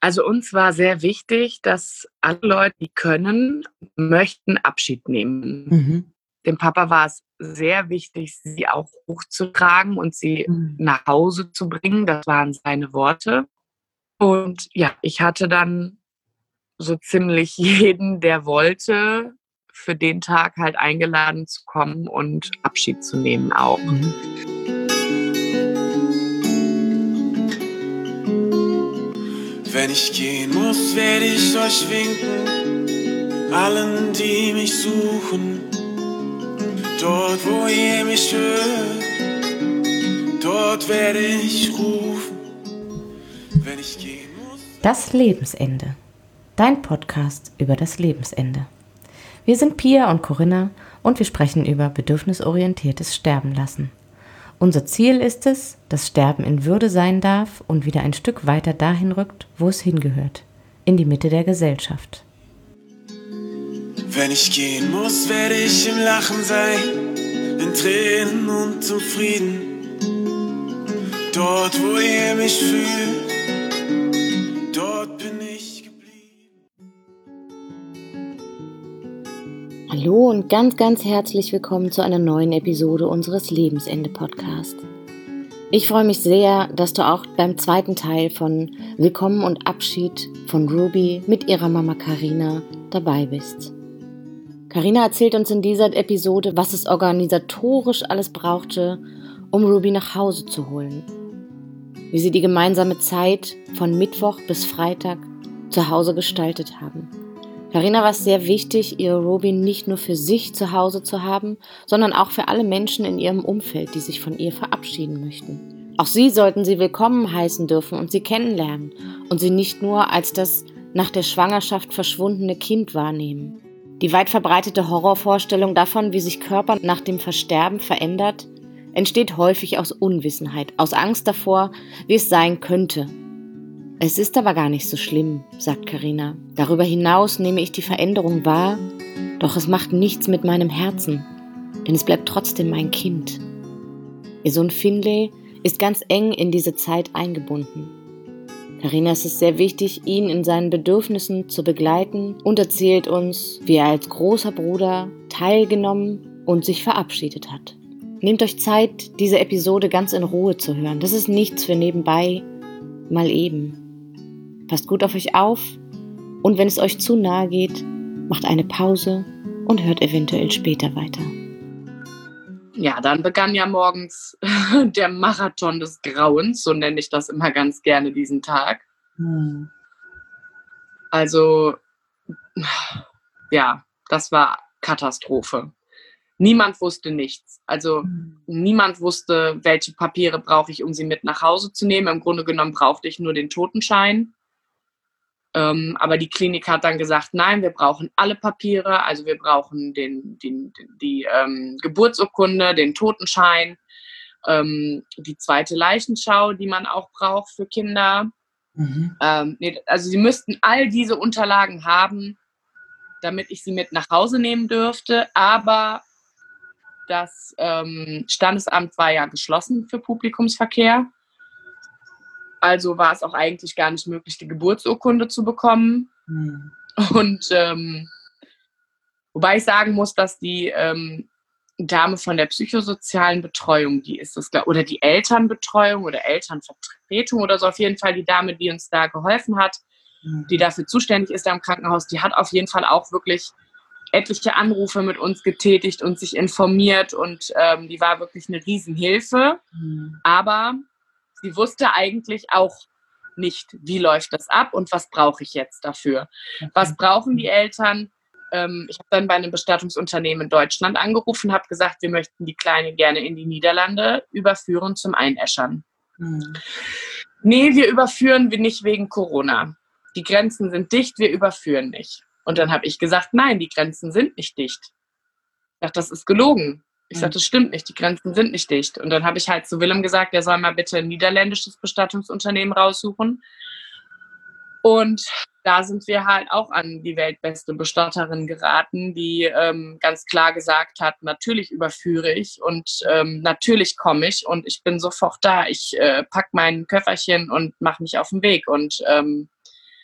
Also uns war sehr wichtig, dass alle Leute, die können, möchten Abschied nehmen. Mhm. Dem Papa war es sehr wichtig, sie auch hochzutragen und sie Mhm. nach Hause zu bringen. Das waren seine Worte. Und ja, ich hatte dann so ziemlich jeden, der wollte, für den Tag halt eingeladen zu kommen und Abschied zu nehmen auch. Mhm. Wenn ich gehen muss, werde ich euch winken, allen, die mich suchen. Dort, wo ihr mich hört, dort werde ich rufen. Wenn ich gehen muss. Das Lebensende. Dein Podcast über das Lebensende. Wir sind Pia und Corinna und wir sprechen über bedürfnisorientiertes Sterben lassen. Unser Ziel ist es, dass Sterben in Würde sein darf und wieder ein Stück weiter dahin rückt, wo es hingehört, in die Mitte der Gesellschaft. Wenn ich gehen muss, werde ich im Lachen sein, in Tränen und zum Frieden. Dort, wo ihr mich fühlt, dort bin ich geblieben. Hallo und ganz herzlich willkommen zu einer neuen Episode unseres Lebensende-Podcasts. Ich freue mich sehr, dass du auch beim zweiten Teil von Willkommen und Abschied von Ruby mit ihrer Mama Carina dabei bist. Carina erzählt uns in dieser Episode, was es organisatorisch alles brauchte, um Ruby nach Hause zu holen. Wie sie die gemeinsame Zeit von Mittwoch bis Freitag zu Hause gestaltet haben. Carina war es sehr wichtig, ihre Ruby nicht nur für sich zu Hause zu haben, sondern auch für alle Menschen in ihrem Umfeld, die sich von ihr verabschieden möchten. Auch sie sollten sie willkommen heißen dürfen und sie kennenlernen und sie nicht nur als das nach der Schwangerschaft verschwundene Kind wahrnehmen. Die weit verbreitete Horrorvorstellung davon, wie sich Körper nach dem Versterben verändert, entsteht häufig aus Unwissenheit, aus Angst davor, wie es sein könnte. Es ist aber gar nicht so schlimm, sagt Carina. Darüber hinaus nehme ich die Veränderung wahr, doch es macht nichts mit meinem Herzen, denn es bleibt trotzdem mein Kind. Ihr Sohn Finlay ist ganz eng in diese Zeit eingebunden. Carina ist es sehr wichtig, ihn in seinen Bedürfnissen zu begleiten und erzählt uns, wie er als großer Bruder teilgenommen und sich verabschiedet hat. Nehmt euch Zeit, diese Episode ganz in Ruhe zu hören. Das ist nichts für nebenbei, mal eben. Passt gut auf euch auf und wenn es euch zu nahe geht, macht eine Pause und hört eventuell später weiter. Ja, dann begann ja morgens der Marathon des Grauens, so nenne ich das immer ganz gerne diesen Tag. Also, ja, das war Katastrophe. Niemand wusste nichts. Also niemand wusste, welche Papiere brauche ich, um sie mit nach Hause zu nehmen. Im Grunde genommen brauchte ich nur den Totenschein. Aber die Klinik hat dann gesagt, nein, wir brauchen alle Papiere. Also wir brauchen die Geburtsurkunde, den Totenschein, die zweite Leichenschau, die man auch braucht für Kinder. Also sie müssten all diese Unterlagen haben, damit ich sie mit nach Hause nehmen dürfte. Aber das Standesamt war ja geschlossen für Publikumsverkehr. Also war es auch eigentlich gar nicht möglich, die Geburtsurkunde zu bekommen. Und wobei ich sagen muss, dass die Dame von der psychosozialen Betreuung, die ist das, oder die Elternbetreuung oder Elternvertretung oder so, auf jeden Fall die Dame, die uns da geholfen hat, die dafür zuständig ist da im Krankenhaus, die hat auf jeden Fall auch wirklich etliche Anrufe mit uns getätigt und sich informiert und die war wirklich eine Riesenhilfe. Aber sie wusste eigentlich auch nicht, wie läuft das ab und was brauche ich jetzt dafür. Okay. Was brauchen die Eltern? Ich habe dann bei einem Bestattungsunternehmen in Deutschland angerufen, habe gesagt, wir möchten die Kleine gerne in die Niederlande überführen zum Einäschern. Nee, wir überführen nicht wegen Corona. Die Grenzen sind dicht, wir überführen nicht. Und dann habe ich gesagt, nein, die Grenzen sind nicht dicht. Ich dachte, das ist gelogen. Ich sagte, das stimmt nicht, die Grenzen sind nicht dicht. Und dann habe ich halt zu Willem gesagt, er soll mal bitte ein niederländisches Bestattungsunternehmen raussuchen. Und da sind wir halt auch an die weltbeste Bestatterin geraten, die ganz klar gesagt hat, natürlich überführe ich und natürlich komme ich und ich bin sofort da. Ich packe mein Köfferchen und mache mich auf den Weg. Und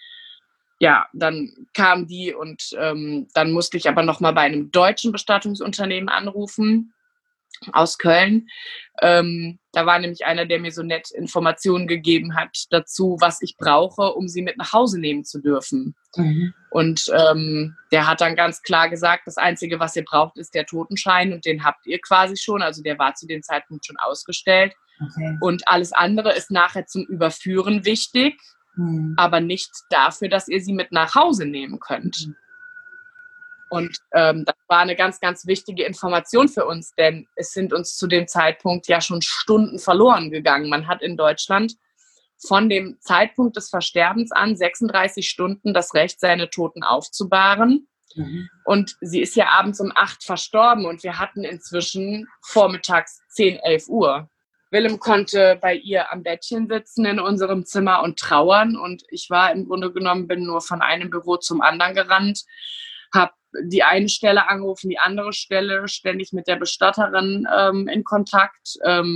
ja, dann kam die und dann musste ich aber nochmal bei einem deutschen Bestattungsunternehmen anrufen aus Köln. Da war nämlich einer, der mir so nett Informationen gegeben hat dazu, was ich brauche, um sie mit nach Hause nehmen zu dürfen. Mhm. Und der hat dann ganz klar gesagt, das Einzige, was ihr braucht, ist der Totenschein und den habt ihr quasi schon. Also der war zu dem Zeitpunkt schon ausgestellt. Okay. Und alles andere ist nachher zum Überführen wichtig, aber nicht dafür, dass ihr sie mit nach Hause nehmen könnt. Mhm. Und das war eine ganz, ganz wichtige Information für uns, denn es sind uns zu dem Zeitpunkt ja schon Stunden verloren gegangen. Man hat in Deutschland von dem Zeitpunkt des Versterbens an 36 Stunden das Recht, seine Toten aufzubahren. Mhm. Und sie ist ja abends um 8 verstorben und wir hatten inzwischen vormittags 10, 11 Uhr. Willem konnte bei ihr am Bettchen sitzen in unserem Zimmer und trauern und ich war im Grunde genommen, bin nur von einem Büro zum anderen gerannt, habe die eine Stelle angerufen, die andere Stelle, ständig mit der Bestatterin in Kontakt.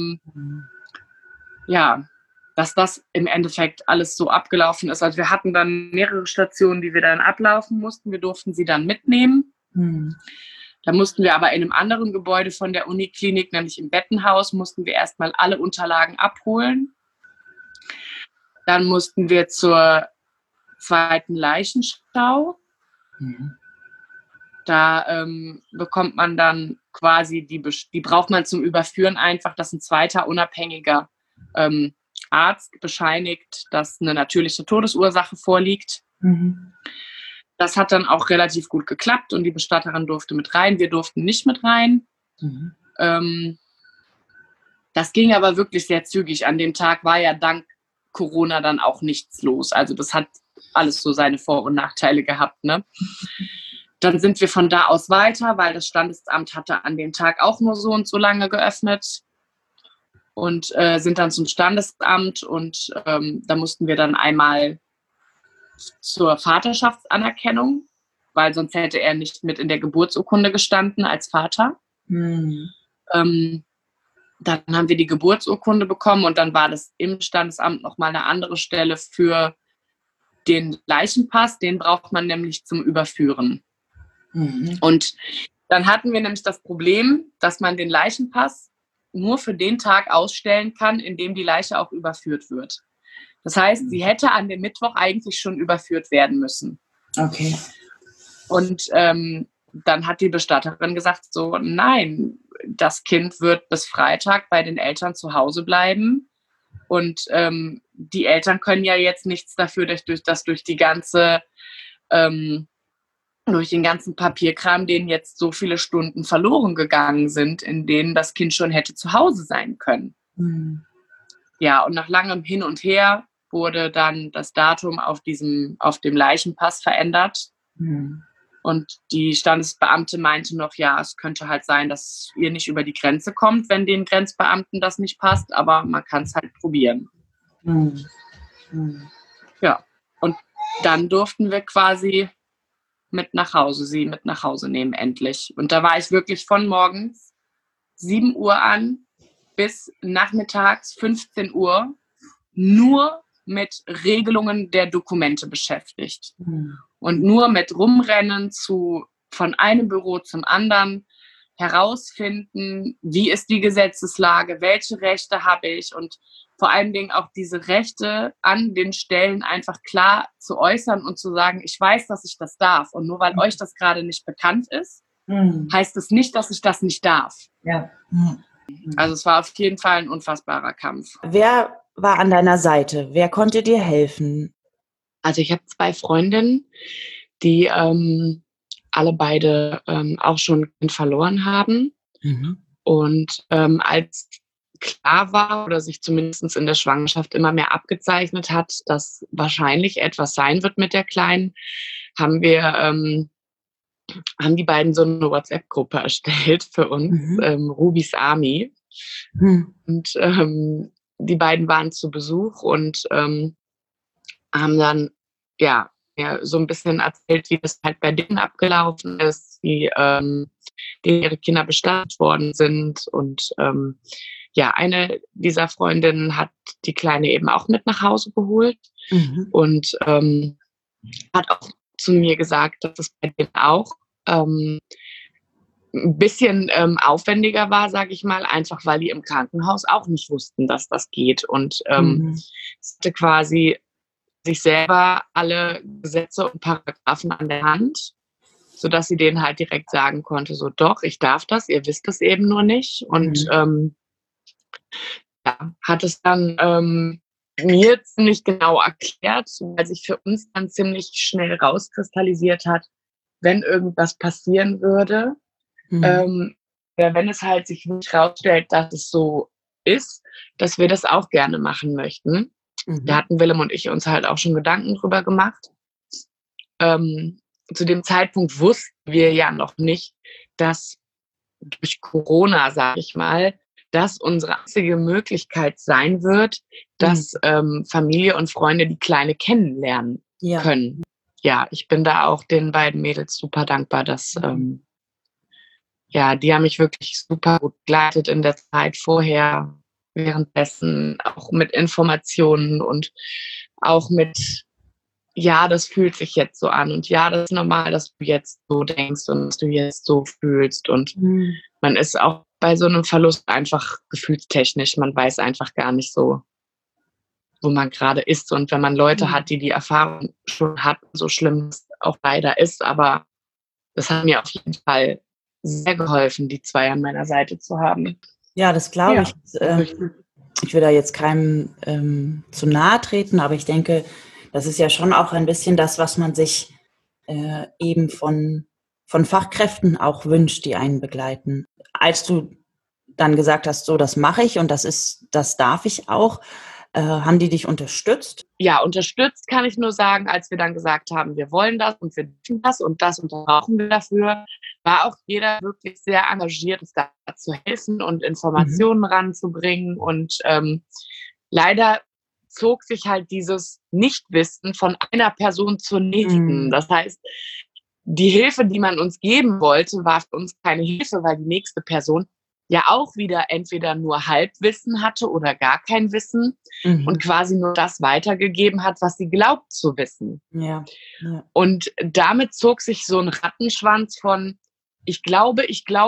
Ja, dass das im Endeffekt alles so abgelaufen ist. Also wir hatten dann mehrere Stationen, die wir dann ablaufen mussten. Wir durften sie dann mitnehmen. Da mussten wir aber in einem anderen Gebäude von der Uniklinik, nämlich im Bettenhaus, mussten wir erstmal alle Unterlagen abholen. Dann mussten wir zur zweiten Leichenschau. Da bekommt man dann quasi, die braucht man zum Überführen einfach, dass ein zweiter unabhängiger Arzt bescheinigt, dass eine natürliche Todesursache vorliegt. Das hat dann auch relativ gut geklappt und die Bestatterin durfte mit rein. Wir durften nicht mit rein. Das ging aber wirklich sehr zügig. An dem Tag war ja dank Corona dann auch nichts los. Also das hat alles so seine Vor- und Nachteile gehabt, ne? Dann sind wir von da aus weiter, weil das Standesamt hatte an dem Tag auch nur so und so lange geöffnet und sind dann zum Standesamt und da mussten wir dann einmal zur Vaterschaftsanerkennung, weil sonst hätte er nicht mit in der Geburtsurkunde gestanden als Vater. Dann haben wir die Geburtsurkunde bekommen und dann war das im Standesamt nochmal eine andere Stelle für den Leichenpass. Den braucht man nämlich zum Überführen. Und dann hatten wir nämlich das Problem, dass man den Leichenpass nur für den Tag ausstellen kann, in dem die Leiche auch überführt wird. Das heißt, sie hätte an dem Mittwoch eigentlich schon überführt werden müssen. Okay. Und dann hat die Bestatterin gesagt, so, nein, das Kind wird bis Freitag bei den Eltern zu Hause bleiben. Und die Eltern können ja jetzt nichts dafür, dass durch den ganzen Papierkram, denen jetzt so viele Stunden verloren gegangen sind, in denen das Kind schon hätte zu Hause sein können. Ja, und nach langem Hin und Her wurde dann das Datum auf dem Leichenpass verändert. Und die Standesbeamte meinte noch, ja, es könnte halt sein, dass ihr nicht über die Grenze kommt, wenn den Grenzbeamten das nicht passt, aber man kann es halt probieren. Ja, und dann durften wir quasi sie mit nach Hause nehmen, endlich. Und da war ich wirklich von morgens 7 Uhr an bis nachmittags 15 Uhr nur mit Regelungen der Dokumente beschäftigt. Und nur mit Rumrennen von einem Büro zum anderen, herausfinden, wie ist die Gesetzeslage, welche Rechte habe ich und vor allen Dingen auch diese Rechte an den Stellen einfach klar zu äußern und zu sagen, ich weiß, dass ich das darf. Und nur weil euch das gerade nicht bekannt ist, heißt es nicht, dass ich das nicht darf. Ja. Also es war auf jeden Fall ein unfassbarer Kampf. Wer war an deiner Seite? Wer konnte dir helfen? Also ich habe 2 Freundinnen, die alle beide auch schon verloren haben. Und als klar war oder sich zumindest in der Schwangerschaft immer mehr abgezeichnet hat, dass wahrscheinlich etwas sein wird mit der Kleinen, haben die beiden so eine WhatsApp-Gruppe erstellt für uns, Rubis Army. Und die beiden waren zu Besuch und haben dann so ein bisschen erzählt, wie das halt bei denen abgelaufen ist, wie ihre Kinder bestattet worden sind. Und eine dieser Freundinnen hat die Kleine eben auch mit nach Hause geholt. Und hat auch zu mir gesagt, dass es bei denen auch ein bisschen aufwendiger war, sage ich mal, einfach weil die im Krankenhaus auch nicht wussten, dass das geht. Und es hatte quasi sich selber alle Gesetze und Paragraphen an der Hand, sodass sie denen halt direkt sagen konnte, so doch, ich darf das, ihr wisst es eben nur nicht. Und hat es dann mir ziemlich genau erklärt, weil sich für uns dann ziemlich schnell rauskristallisiert hat, wenn irgendwas passieren würde, wenn es halt sich nicht rausstellt, dass es so ist, dass wir das auch gerne machen möchten. Da hatten Willem und ich uns halt auch schon Gedanken drüber gemacht. Zu dem Zeitpunkt wussten wir ja noch nicht, dass durch Corona, sage ich mal, das unsere einzige Möglichkeit sein wird, dass Familie und Freunde die Kleine kennenlernen können. Ja, ich bin da auch den beiden Mädels super dankbar, dass die haben mich wirklich super gut begleitet in der Zeit vorher, währenddessen, auch mit Informationen und auch mit, ja, das fühlt sich jetzt so an und ja, das ist normal, dass du jetzt so denkst und dass du jetzt so fühlst und man ist auch bei so einem Verlust einfach gefühlstechnisch, man weiß einfach gar nicht so, wo man gerade ist und wenn man Leute hat, die Erfahrung schon hatten, so schlimm es auch leider ist, aber das hat mir auf jeden Fall sehr geholfen, die zwei an meiner Seite zu haben. Ja, das glaube ich. Ich will da jetzt keinem zu nahe treten, aber ich denke, das ist ja schon auch ein bisschen das, was man sich eben von Fachkräften auch wünscht, die einen begleiten. Als du dann gesagt hast, so, das mache ich und das darf ich auch, haben die dich unterstützt? Ja, unterstützt kann ich nur sagen, als wir dann gesagt haben, wir wollen das und wir dürfen das und brauchen wir dafür, war auch jeder wirklich sehr engagiert, uns da zu helfen und Informationen ranzubringen. Und leider zog sich halt dieses Nichtwissen von einer Person zur nächsten. Das heißt, die Hilfe, die man uns geben wollte, war für uns keine Hilfe, weil die nächste Person ja auch wieder entweder nur Halbwissen hatte oder gar kein Wissen und quasi nur das weitergegeben hat, was sie glaubt zu wissen. Ja. Und damit zog sich so ein Rattenschwanz von ich glaube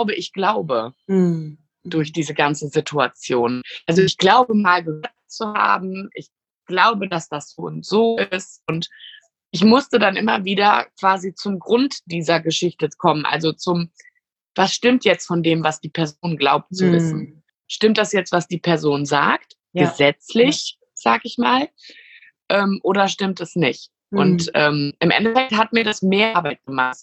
durch diese ganze Situation. Also ich glaube mal gehört zu haben, ich glaube, dass das so und so ist und ich musste dann immer wieder quasi zum Grund dieser Geschichte kommen, also was stimmt jetzt von dem, was die Person glaubt zu wissen? Stimmt das jetzt, was die Person sagt, gesetzlich, sag ich mal, oder stimmt es nicht? Und im Endeffekt hat mir das mehr Arbeit gemacht,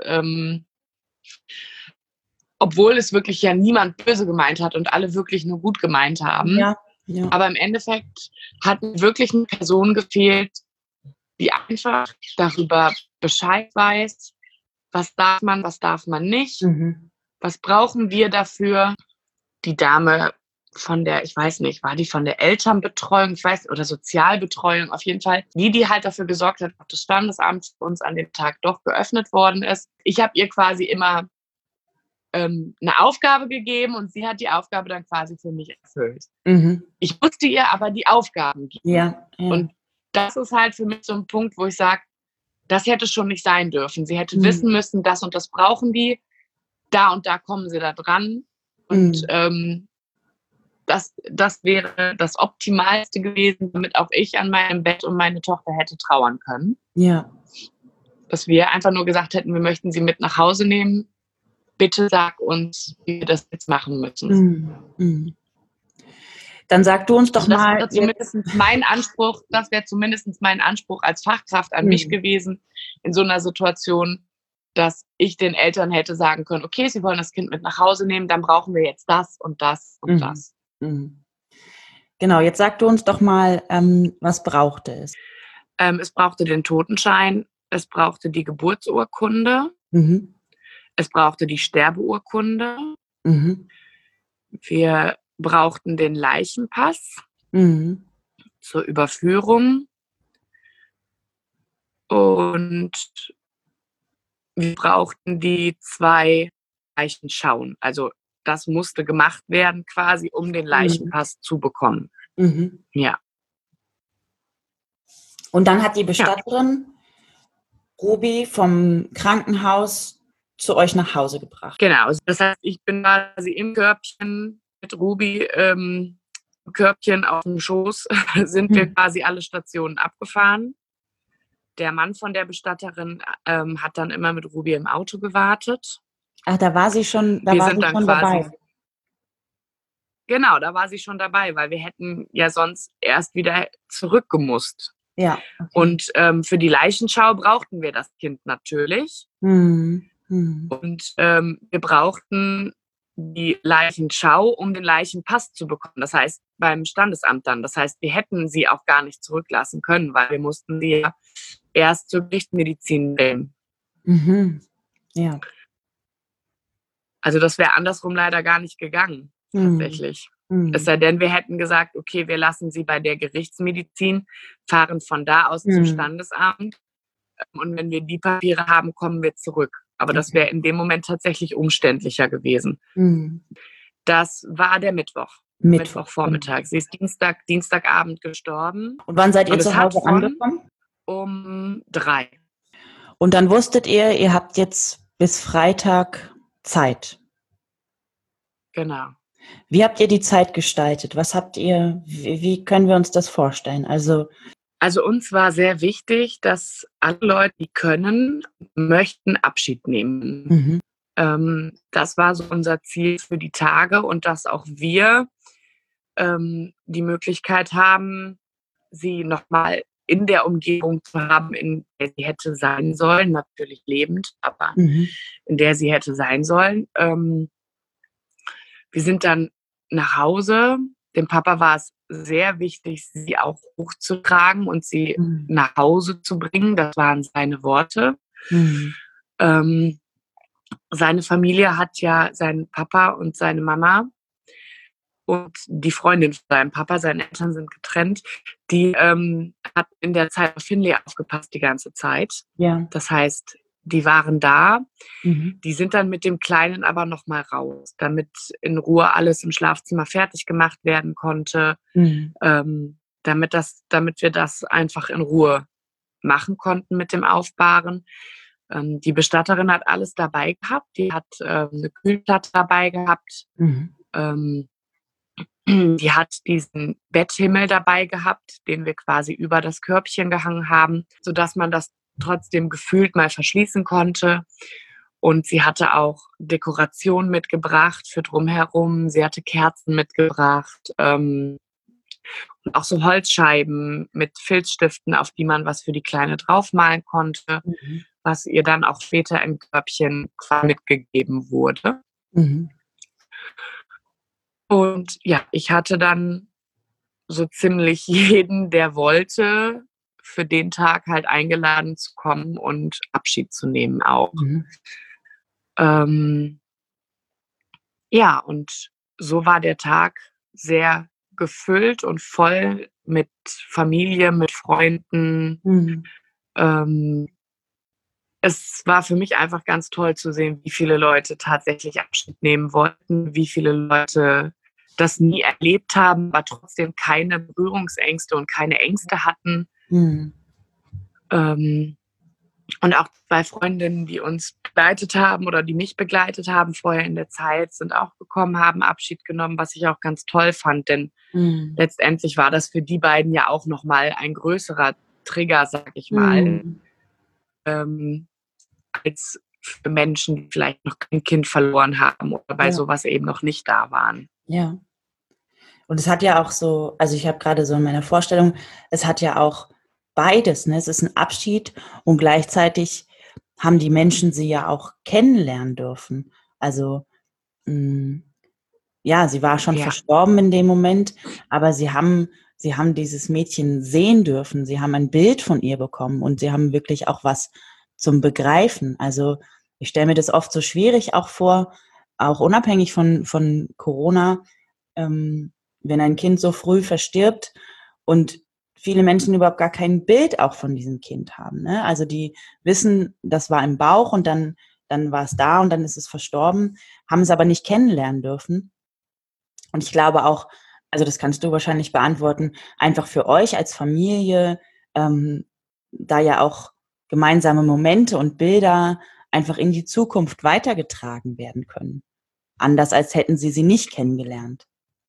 obwohl es wirklich ja niemand böse gemeint hat und alle wirklich nur gut gemeint haben. Ja. Aber im Endeffekt hat mir wirklich eine Person gefehlt, die einfach darüber Bescheid weiß, was darf man, was darf man nicht, was brauchen wir dafür. Die Dame von der, ich weiß nicht, war die von der Elternbetreuung, oder Sozialbetreuung, auf jeden Fall, die halt dafür gesorgt hat, dass das Standesamt für uns an dem Tag doch geöffnet worden ist. Ich habe ihr quasi immer eine Aufgabe gegeben und sie hat die Aufgabe dann quasi für mich erfüllt. Ich musste ihr aber die Aufgaben geben. Ja. Und das ist halt für mich so ein Punkt, wo ich sage, das hätte schon nicht sein dürfen. Sie hätte wissen müssen, das und das brauchen die, da und da kommen sie da dran. Und das wäre das Optimalste gewesen, damit auch ich an meinem Bett und meine Tochter hätte trauern können. Ja. Dass wir einfach nur gesagt hätten, wir möchten sie mit nach Hause nehmen. Bitte sag uns, wie wir das jetzt machen müssen. Dann sag du uns doch mal. Das wäre zumindest mein Anspruch als Fachkraft an mich gewesen, in so einer Situation, dass ich den Eltern hätte sagen können, okay, sie wollen das Kind mit nach Hause nehmen, dann brauchen wir jetzt das und das und das. Genau, jetzt sag du uns doch mal, was brauchte es? Es brauchte den Totenschein, es brauchte die Geburtsurkunde, es brauchte die Sterbeurkunde, wir brauchten den Leichenpass zur Überführung und wir brauchten die 2 Leichenschauen. Also das musste gemacht werden quasi, um den Leichenpass zu bekommen. Ja. Und dann hat die Bestatterin Ruby vom Krankenhaus zu euch nach Hause gebracht. Genau, das heißt, ich bin quasi im Körbchen mit Ruby, im Körbchen auf dem Schoß, sind wir quasi alle Stationen abgefahren. Der Mann von der Bestatterin hat dann immer mit Ruby im Auto gewartet. Ach, da war sie schon, Wir sind dann quasi dabei. Genau, da war sie schon dabei, weil wir hätten ja sonst erst wieder zurückgemusst. Ja. Okay. Und für die Leichenschau brauchten wir das Kind natürlich. Mhm. Und wir brauchten die Leichenschau, um den Leichenpass zu bekommen. Das heißt, beim Standesamt dann. Das heißt, wir hätten sie auch gar nicht zurücklassen können, weil wir mussten sie ja erst zur Gerichtsmedizin bringen. Mhm. Ja. Also das wäre andersrum leider gar nicht gegangen, tatsächlich. Es sei denn, wir hätten gesagt, okay, wir lassen sie bei der Gerichtsmedizin, fahren von da aus zum Standesamt und wenn wir die Papiere haben, kommen wir zurück. Aber das wäre in dem Moment tatsächlich umständlicher gewesen. Das war der Mittwochvormittag. Sie ist Dienstagabend gestorben. Und wann seid ihr zu Hause angekommen? Um 3. Und dann wusstet ihr habt jetzt bis Freitag Zeit. Genau. Wie habt ihr die Zeit gestaltet? Wie können wir uns das vorstellen? Also uns war sehr wichtig, dass alle Leute, die können, möchten Abschied nehmen. Das war so unser Ziel für die Tage und dass auch wir die Möglichkeit haben, sie nochmal in der Umgebung zu haben, in der sie hätte sein sollen, natürlich lebend, aber in der sie hätte sein sollen. Wir sind dann nach Hause. Dem Papa war es sehr wichtig, sie auch hochzutragen und sie nach Hause zu bringen. Das waren seine Worte. Seine Familie hat ja seinen Papa und seine Mama und die Freundin von seinem Papa, seine Eltern sind getrennt, die hat in der Zeit auf Finlay aufgepasst die ganze Zeit. Ja. Das heißt, die waren da. Die sind dann mit dem Kleinen aber noch mal raus, damit in Ruhe alles im Schlafzimmer fertig gemacht werden konnte, damit wir das einfach in Ruhe machen konnten mit dem Aufbahren. Die Bestatterin hat alles dabei gehabt. Die hat eine Kühlplatte dabei gehabt. Die hat diesen Betthimmel dabei gehabt, den wir quasi über das Körbchen gehangen haben, sodass man das trotzdem gefühlt mal verschließen konnte. Und sie hatte auch Dekoration mitgebracht für drumherum. Sie hatte Kerzen mitgebracht. Und auch so Holzscheiben mit Filzstiften, auf die man was für die Kleine draufmalen konnte, was ihr dann auch später im Körbchen mitgegeben wurde. Und ja, ich hatte dann so ziemlich jeden, der wollte, für den Tag halt eingeladen zu kommen und Abschied zu nehmen auch. Ja, und so war der Tag sehr gefüllt und voll mit Familie, mit Freunden. Es war für mich einfach ganz toll zu sehen, wie viele Leute tatsächlich Abschied nehmen wollten, wie viele Leute das nie erlebt haben, aber trotzdem keine Berührungsängste und keine Ängste hatten. Und auch 2 Freundinnen, die uns begleitet haben oder die mich begleitet haben vorher in der Zeit, sind auch gekommen, haben Abschied genommen, was ich auch ganz toll fand, denn letztendlich war das für die beiden ja auch nochmal ein größerer Trigger, sag ich mal, als für Menschen, die vielleicht noch kein Kind verloren haben oder bei sowas eben noch nicht da waren. Ja. Und es hat ja auch so, also ich habe gerade so in meiner Vorstellung, es hat ja auch beides, ne? Es ist ein Abschied und gleichzeitig haben die Menschen sie ja auch kennenlernen dürfen. Also ja, sie war schon verstorben in dem Moment, aber sie haben dieses Mädchen sehen dürfen. Sie haben ein Bild von ihr bekommen und sie haben wirklich auch was zum Begreifen. Also ich stelle mir das oft so schwierig auch vor, auch unabhängig von Corona, wenn ein Kind so früh verstirbt und viele Menschen überhaupt gar kein Bild auch von diesem Kind haben. Ne? Also die wissen, das war im Bauch und dann war es da und dann ist es verstorben, haben es aber nicht kennenlernen dürfen. Und ich glaube auch, also das kannst du wahrscheinlich beantworten, einfach für euch als Familie, da ja auch gemeinsame Momente und Bilder einfach in die Zukunft weitergetragen werden können. Anders als hätten sie nicht kennengelernt.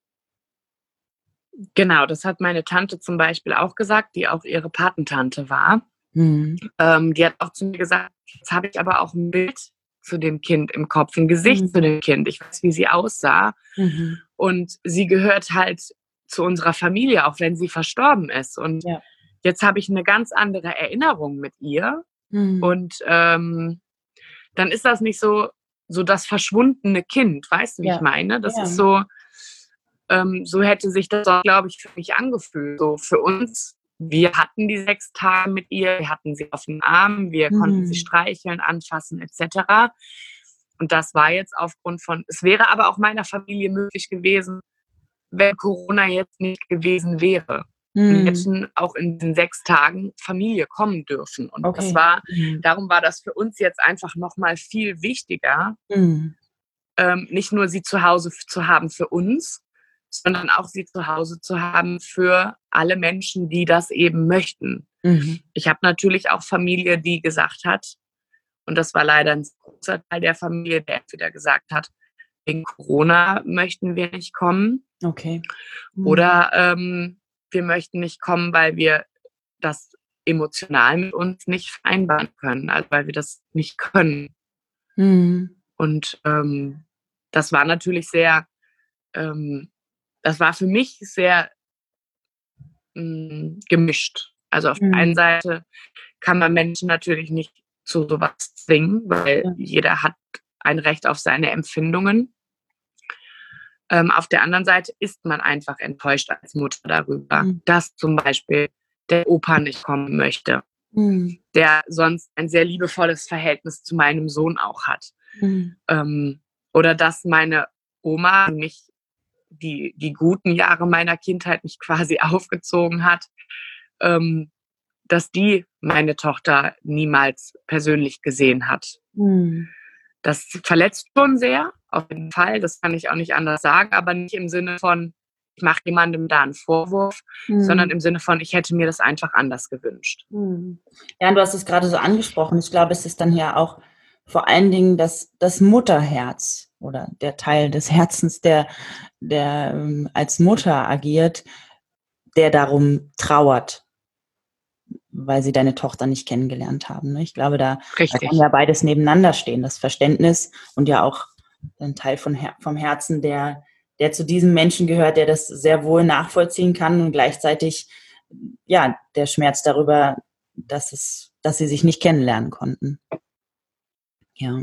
Genau, das hat meine Tante zum Beispiel auch gesagt, die auch ihre Patentante war. Mhm. Die hat auch zu mir gesagt, jetzt habe ich aber auch ein Bild zu dem Kind im Kopf, ein Gesicht zu dem Kind. Ich weiß, wie sie aussah. Mhm. Und sie gehört halt zu unserer Familie, auch wenn sie verstorben ist. Und jetzt habe ich eine ganz andere Erinnerung mit ihr. Mhm. Und dann ist das nicht so das verschwundene Kind, weißt du, wie ich meine? Das ist so, so hätte sich das, glaube ich, für mich angefühlt. So für uns, wir hatten die 6 Tage mit ihr, wir hatten sie auf den Arm, wir konnten sie streicheln, anfassen etc. Und das war jetzt aufgrund von, es wäre aber auch meiner Familie möglich gewesen, wenn Corona jetzt nicht gewesen wäre. Wir hätten auch in den 6 Tagen Familie kommen dürfen. Und das war, darum war das für uns jetzt einfach nochmal viel wichtiger, nicht nur sie zu Hause zu haben für uns, sondern auch sie zu Hause zu haben für alle Menschen, die das eben möchten. Ich habe natürlich auch Familie, die gesagt hat, und das war leider ein großer Teil der Familie, der entweder gesagt hat, wegen Corona möchten wir nicht kommen. Oder wir möchten nicht kommen, weil wir das emotional mit uns nicht vereinbaren können, also weil wir das nicht können. Und das war natürlich sehr, das war für mich sehr gemischt. Also auf der einen Seite kann man Menschen natürlich nicht zu sowas zwingen, weil jeder hat ein Recht auf seine Empfindungen. Auf der anderen Seite ist man einfach enttäuscht als Mutter darüber, dass zum Beispiel der Opa nicht kommen möchte, der sonst ein sehr liebevolles Verhältnis zu meinem Sohn auch hat. Oder dass meine Oma mich die guten Jahre meiner Kindheit mich quasi aufgezogen hat, dass die meine Tochter niemals persönlich gesehen hat. Das verletzt schon sehr, auf jeden Fall, das kann ich auch nicht anders sagen, aber nicht im Sinne von, ich mache jemandem da einen Vorwurf, sondern im Sinne von, ich hätte mir das einfach anders gewünscht. Ja, und du hast es gerade so angesprochen. Ich glaube, es ist dann ja auch vor allen Dingen das Mutterherz oder der Teil des Herzens, der als Mutter agiert, der darum trauert, weil sie deine Tochter nicht kennengelernt haben. Ich glaube, da kann ja beides nebeneinander stehen, das Verständnis und ja auch ein Teil vom Herzen, der zu diesem Menschen gehört, der das sehr wohl nachvollziehen kann und gleichzeitig ja der Schmerz darüber, dass sie sich nicht kennenlernen konnten. Ja.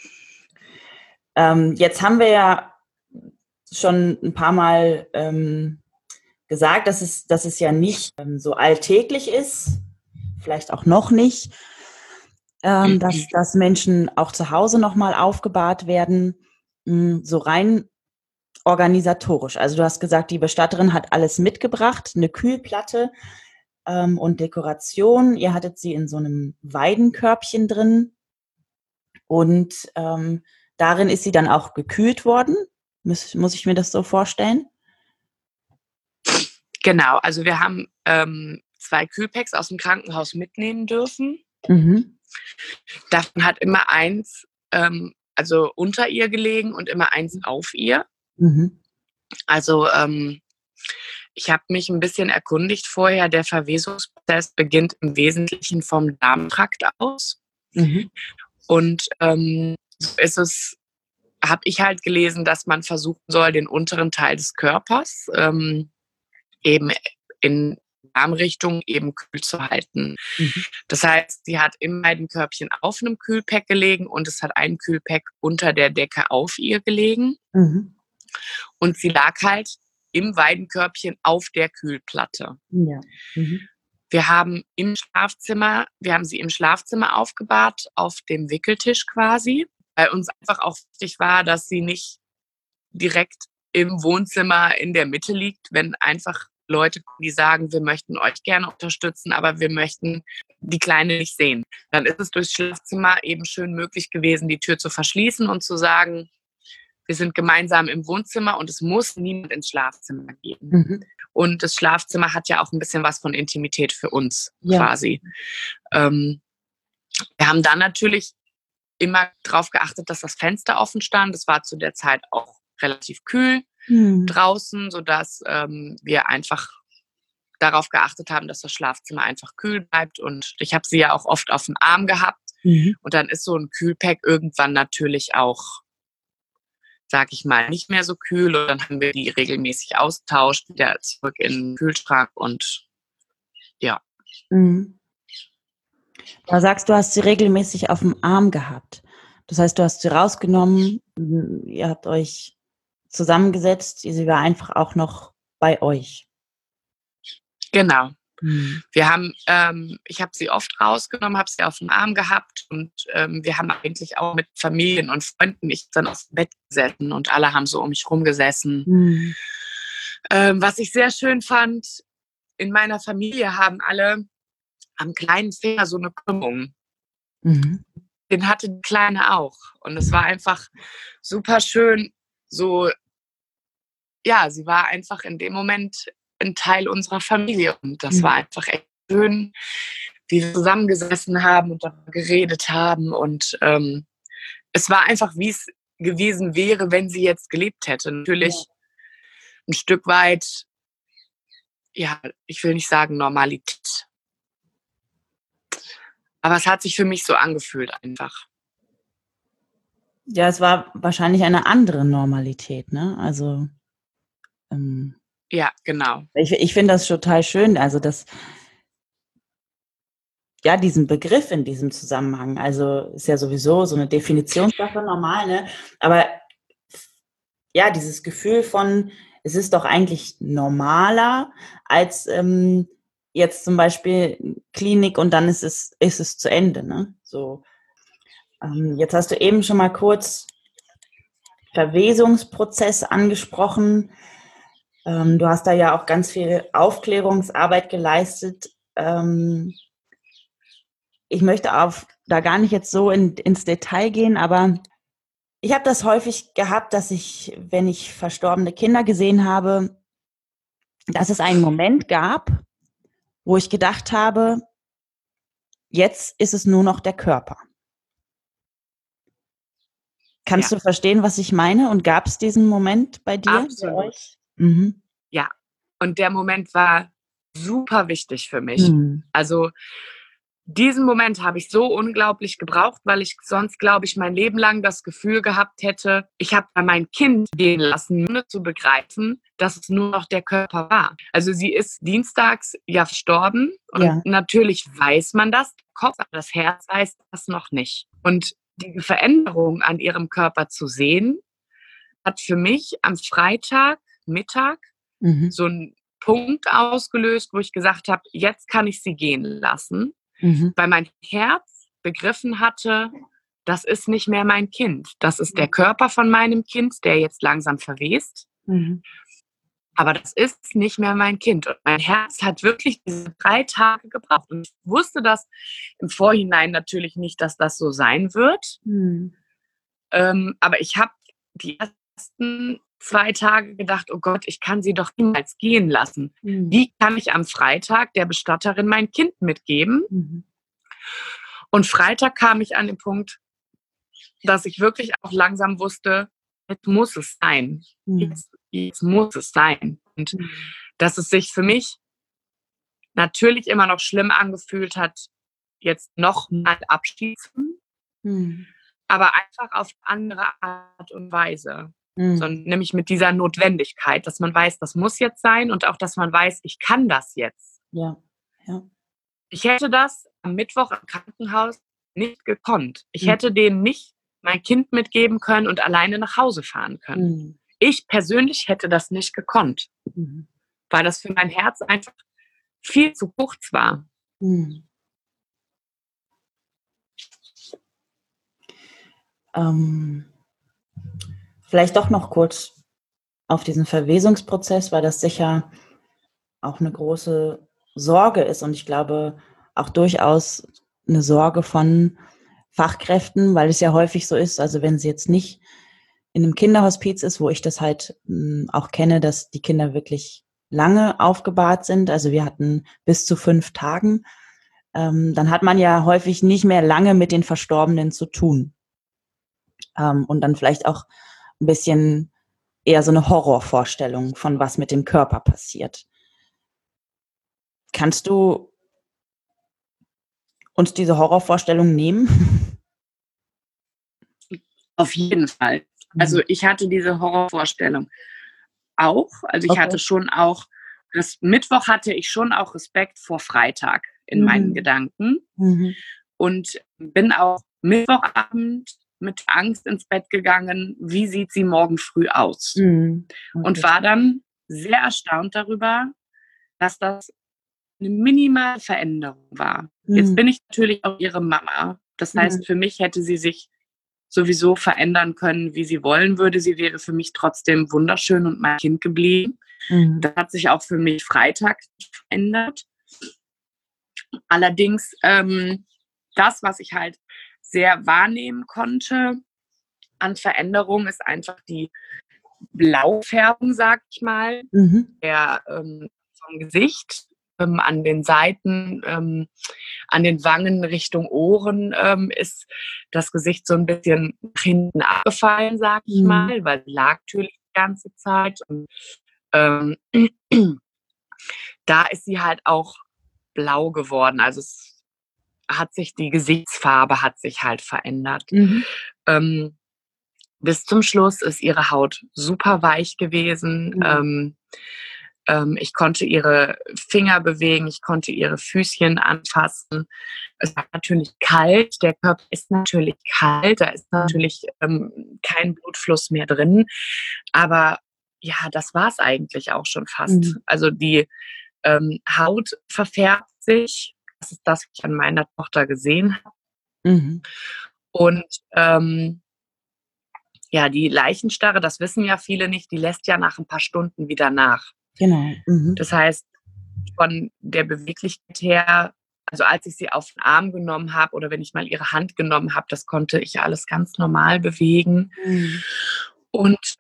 Jetzt haben wir ja schon ein paar Mal gesagt, dass es ja nicht so alltäglich ist, vielleicht auch noch nicht, dass Menschen auch zu Hause nochmal aufgebahrt werden, so rein organisatorisch. Also du hast gesagt, die Bestatterin hat alles mitgebracht, eine Kühlplatte und Dekoration. Ihr hattet sie in so einem Weidenkörbchen drin und darin ist sie dann auch gekühlt worden. Muss ich mir das so vorstellen? Genau, also wir haben 2 Kühlpacks aus dem Krankenhaus mitnehmen dürfen. Davon hat immer eins also unter ihr gelegen und immer eins auf ihr. Also ich habe mich ein bisschen erkundigt vorher. Der Verwesungsprozess beginnt im Wesentlichen vom Darmtrakt aus. Und so ist es, habe ich halt gelesen, dass man versuchen soll, den unteren Teil des Körpers eben in Darmrichtung eben kühl zu halten. Das heißt, sie hat im Weidenkörbchen auf einem Kühlpack gelegen und es hat ein Kühlpack unter der Decke auf ihr gelegen. Und sie lag halt im Weidenkörbchen auf der Kühlplatte. Wir haben sie im Schlafzimmer aufgebahrt, auf dem Wickeltisch quasi, weil uns einfach auch wichtig war, dass sie nicht direkt im Wohnzimmer in der Mitte liegt, wenn einfach Leute, die sagen, wir möchten euch gerne unterstützen, aber wir möchten die Kleine nicht sehen. Dann ist es durchs Schlafzimmer eben schön möglich gewesen, die Tür zu verschließen und zu sagen, wir sind gemeinsam im Wohnzimmer und es muss niemand ins Schlafzimmer gehen. Und das Schlafzimmer hat ja auch ein bisschen was von Intimität für uns quasi. Wir haben dann natürlich immer darauf geachtet, dass das Fenster offen stand. Es war zu der Zeit auch relativ kühl draußen, sodass wir einfach darauf geachtet haben, dass das Schlafzimmer einfach kühl bleibt. Und ich habe sie ja auch oft auf dem Arm gehabt. Und dann ist so ein Kühlpack irgendwann natürlich auch, sag ich mal, nicht mehr so kühl. Und dann haben wir die regelmäßig austauscht, wieder zurück in den Kühlschrank und ja. Du sagst, du hast sie regelmäßig auf dem Arm gehabt. Das heißt, du hast sie rausgenommen, ihr habt euch zusammengesetzt, sie war einfach auch noch bei euch. Genau. Wir haben, ich habe sie oft rausgenommen, habe sie auf dem Arm gehabt und wir haben eigentlich auch mit Familien und Freunden mich dann aufs Bett gesessen und alle haben so um mich rumgesessen. Was ich sehr schön fand, in meiner Familie haben alle am kleinen Finger so eine Krümmung. Den hatte die Kleine auch. Und es war einfach super schön, so, ja, sie war einfach in dem Moment ein Teil unserer Familie. Und das war einfach echt schön, wie wir zusammengesessen haben und darüber geredet haben. Und es war einfach, wie es gewesen wäre, wenn sie jetzt gelebt hätte. Natürlich ein Stück weit, ja, ich will nicht sagen Normalität. Aber es hat sich für mich so angefühlt einfach. Ja, es war wahrscheinlich eine andere Normalität, ne? Also ja, genau. Ich finde das total schön, also das, ja, diesen Begriff in diesem Zusammenhang, also ist ja sowieso so eine Definitionssache normal, ne? Aber ja, dieses Gefühl von, es ist doch eigentlich normaler als jetzt zum Beispiel Klinik und dann ist es zu Ende, ne? So. Jetzt hast du eben schon mal kurz Verwesungsprozess angesprochen. Du hast da ja auch ganz viel Aufklärungsarbeit geleistet. Ich möchte da gar nicht jetzt so ins Detail gehen, aber ich habe das häufig gehabt, dass ich, wenn ich verstorbene Kinder gesehen habe, dass es einen Moment gab, wo ich gedacht habe, jetzt ist es nur noch der Körper. Kannst du verstehen, was ich meine? Und gab es diesen Moment bei dir? Absolut. Bei euch? Ja, und der Moment war super wichtig für mich. Also diesen Moment habe ich so unglaublich gebraucht, weil ich sonst, glaube ich, mein Leben lang das Gefühl gehabt hätte, ich habe bei mein Kind gehen lassen, ohne zu begreifen, dass es nur noch der Körper war. Also sie ist dienstags ja verstorben und natürlich weiß man das, der Kopf, aber das Herz weiß das noch nicht. Und diese Veränderung an ihrem Körper zu sehen, hat für mich am Freitagmittag so einen Punkt ausgelöst, wo ich gesagt habe, jetzt kann ich sie gehen lassen, weil mein Herz begriffen hatte, das ist nicht mehr mein Kind. Das ist der Körper von meinem Kind, der jetzt langsam verwest. Aber das ist nicht mehr mein Kind. Und mein Herz hat wirklich diese 3 Tage gebraucht. Und ich wusste das im Vorhinein natürlich nicht, dass das so sein wird. Aber ich habe die ersten 2 Tage gedacht, oh Gott, ich kann sie doch niemals gehen lassen. Wie kann ich am Freitag der Bestatterin mein Kind mitgeben? Und Freitag kam ich an den Punkt, dass ich wirklich auch langsam wusste, jetzt muss es sein. Jetzt muss es sein. Und dass es sich für mich natürlich immer noch schlimm angefühlt hat, jetzt nochmal Abschied zu nehmen, aber einfach auf andere Art und Weise. Nämlich mit dieser Notwendigkeit, dass man weiß, das muss jetzt sein und auch, dass man weiß, ich kann das jetzt. Ja. Ich hätte das am Mittwoch im Krankenhaus nicht gekonnt. Ich hätte denen nicht mein Kind mitgeben können und alleine nach Hause fahren können. Ich persönlich hätte das nicht gekonnt, weil das für mein Herz einfach viel zu kurz war. Vielleicht doch noch kurz auf diesen Verwesungsprozess, weil das sicher auch eine große Sorge ist und ich glaube auch durchaus eine Sorge von Fachkräften, weil es ja häufig so ist, also wenn sie jetzt nicht in einem Kinderhospiz ist, wo ich das halt auch kenne, dass die Kinder wirklich lange aufgebahrt sind, also wir hatten bis zu 5 Tagen dann hat man ja häufig nicht mehr lange mit den Verstorbenen zu tun. Und dann vielleicht auch ein bisschen eher so eine Horrorvorstellung von was mit dem Körper passiert. Kannst du uns diese Horrorvorstellung nehmen? Auf jeden Fall. Also ich hatte diese Horrorvorstellung auch. Also ich hatte schon auch, das Mittwoch hatte ich schon auch Respekt vor Freitag in meinen Gedanken. Und bin auch Mittwochabend mit Angst ins Bett gegangen, wie sieht sie morgen früh aus? Und war dann sehr erstaunt darüber, dass das eine minimale Veränderung war. Jetzt bin ich natürlich auch ihre Mama. Das heißt, für mich hätte sie sich sowieso verändern können, wie sie wollen würde. Sie wäre für mich trotzdem wunderschön und mein Kind geblieben. Das hat sich auch für mich Freitag verändert. Allerdings das, was ich halt sehr wahrnehmen konnte an Veränderung, ist einfach die Blaufärbung, sag ich mal, vom Gesicht, an den Seiten, an den Wangen Richtung Ohren ist das Gesicht so ein bisschen nach hinten abgefallen, sag ich mal, weil sie lag natürlich die ganze Zeit. Und da ist sie halt auch blau geworden. Also die Gesichtsfarbe hat sich halt verändert. Bis zum Schluss ist ihre Haut super weich gewesen. Ich konnte ihre Finger bewegen, ich konnte ihre Füßchen anfassen. Es war natürlich kalt, der Körper ist natürlich kalt, da ist natürlich kein Blutfluss mehr drin. Aber ja, das war es eigentlich auch schon fast. Also die Haut verfärbt sich. Das ist das, was ich an meiner Tochter gesehen habe. Und ja, die Leichenstarre, das wissen ja viele nicht, die lässt ja nach ein paar Stunden wieder nach. Genau. Das heißt, von der Beweglichkeit her, also als ich sie auf den Arm genommen habe oder wenn ich mal ihre Hand genommen habe, das konnte ich alles ganz normal bewegen. Und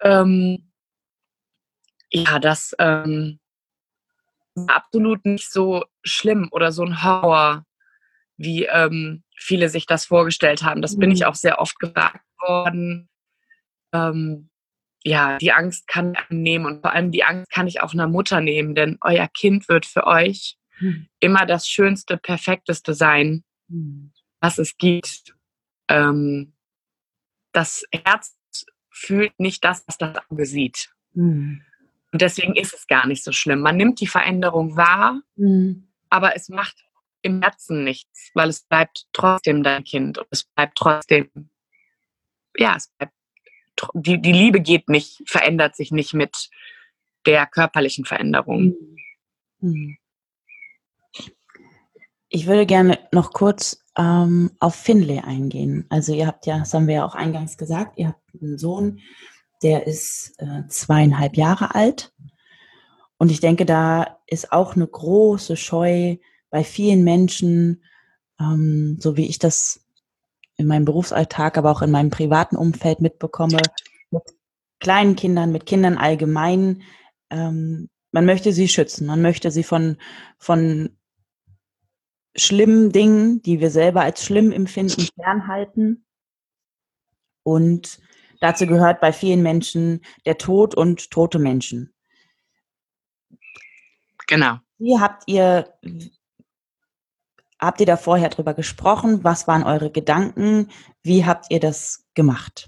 ja, das war absolut nicht so schlimm oder so ein Horror, wie viele sich das vorgestellt haben. Das bin ich auch sehr oft gefragt worden. Ja, die Angst kann ich nehmen und vor allem die Angst kann ich auch einer Mutter nehmen, denn euer Kind wird für euch immer das Schönste, Perfekteste sein, was es gibt. Das Herz fühlt nicht das, was das Auge sieht. Und deswegen ist es gar nicht so schlimm. Man nimmt die Veränderung wahr, aber es macht im Herzen nichts, weil es bleibt trotzdem dein Kind und es bleibt trotzdem, ja, es bleibt die Liebe verändert sich nicht mit der körperlichen Veränderung. Ich würde gerne noch kurz auf Finlay eingehen. Also ihr habt ja, das haben wir ja auch eingangs gesagt, ihr habt einen Sohn, der ist 2,5 Jahre alt. Und ich denke, da ist auch eine große Scheu bei vielen Menschen, so wie ich das in meinem Berufsalltag, aber auch in meinem privaten Umfeld mitbekomme, mit kleinen Kindern, mit Kindern allgemein. Man möchte sie schützen, man möchte sie von schlimmen Dingen, die wir selber als schlimm empfinden, fernhalten. Und dazu gehört bei vielen Menschen der Tod und tote Menschen. Genau. Wie habt ihr da vorher drüber gesprochen? Was waren eure Gedanken? Wie habt ihr das gemacht?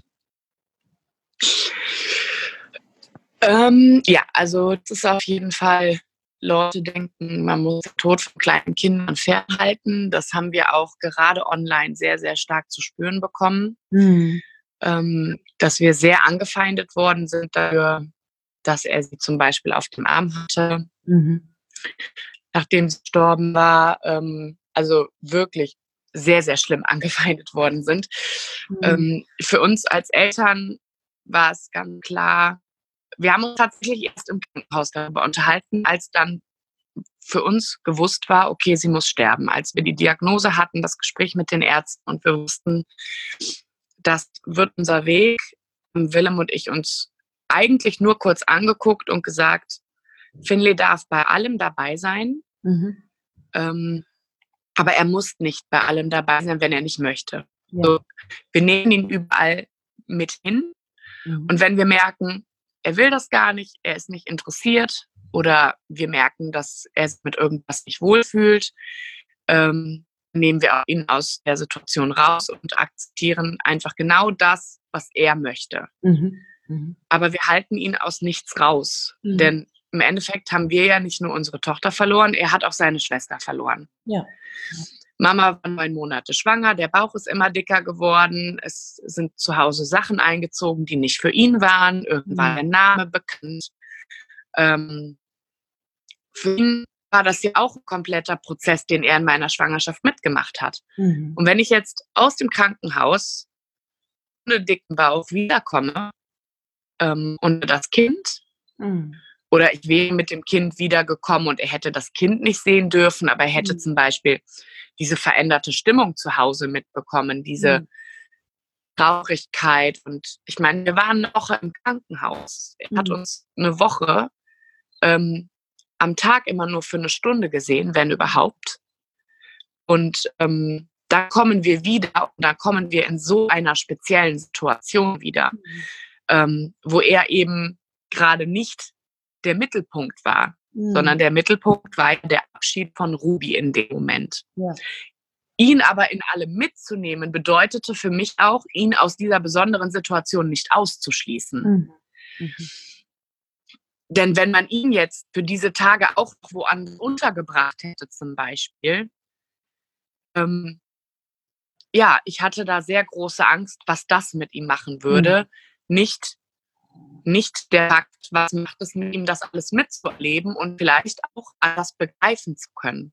Ja, also es ist auf jeden Fall, Leute denken, man muss den Tod von kleinen Kindern fernhalten. Das haben wir auch gerade online sehr, sehr stark zu spüren bekommen. Dass wir sehr angefeindet worden sind dafür, dass er sie zum Beispiel auf dem Arm hatte, nachdem sie gestorben war. Also wirklich sehr, sehr schlimm angefeindet worden sind. Für uns als Eltern war es ganz klar, wir haben uns tatsächlich erst im Krankenhaus darüber unterhalten, als dann für uns gewusst war, okay, sie muss sterben. Als wir die Diagnose hatten, das Gespräch mit den Ärzten und wir wussten, das wird unser Weg, haben Willem und ich uns eigentlich nur kurz angeguckt und gesagt, Finlay darf bei allem dabei sein. Aber er muss nicht bei allem dabei sein, wenn er nicht möchte. Ja. So, wir nehmen ihn überall mit hin. Und wenn wir merken, er will das gar nicht, er ist nicht interessiert oder wir merken, dass er sich mit irgendwas nicht wohlfühlt, nehmen wir ihn aus der Situation raus und akzeptieren einfach genau das, was er möchte. Aber wir halten ihn aus nichts raus. Denn im Endeffekt haben wir ja nicht nur unsere Tochter verloren, er hat auch seine Schwester verloren. Ja. Mama war 9 Monate schwanger, der Bauch ist immer dicker geworden, es sind zu Hause Sachen eingezogen, die nicht für ihn waren, irgendwann war der Name bekannt. Für ihn war das ja auch ein kompletter Prozess, den er in meiner Schwangerschaft mitgemacht hat. Und wenn ich jetzt aus dem Krankenhaus ohne dicken Bauch wiederkomme und das Kind, oder ich wäre mit dem Kind wiedergekommen und er hätte das Kind nicht sehen dürfen, aber er hätte zum Beispiel diese veränderte Stimmung zu Hause mitbekommen, diese Traurigkeit. Und ich meine, wir waren eine Woche im Krankenhaus. Er hat uns eine Woche am Tag immer nur für eine Stunde gesehen, wenn überhaupt. Und da kommen wir wieder und da kommen wir in so einer speziellen Situation wieder, wo er eben gerade nicht der Mittelpunkt war, sondern der Mittelpunkt war der Abschied von Ruby in dem Moment. Ja. Ihn aber in allem mitzunehmen, bedeutete für mich auch, ihn aus dieser besonderen Situation nicht auszuschließen. Denn wenn man ihn jetzt für diese Tage auch woanders untergebracht hätte zum Beispiel, ja, ich hatte da sehr große Angst, was das mit ihm machen würde. Nicht der Fakt, was macht es mit ihm, das alles mitzuerleben und vielleicht auch alles begreifen zu können.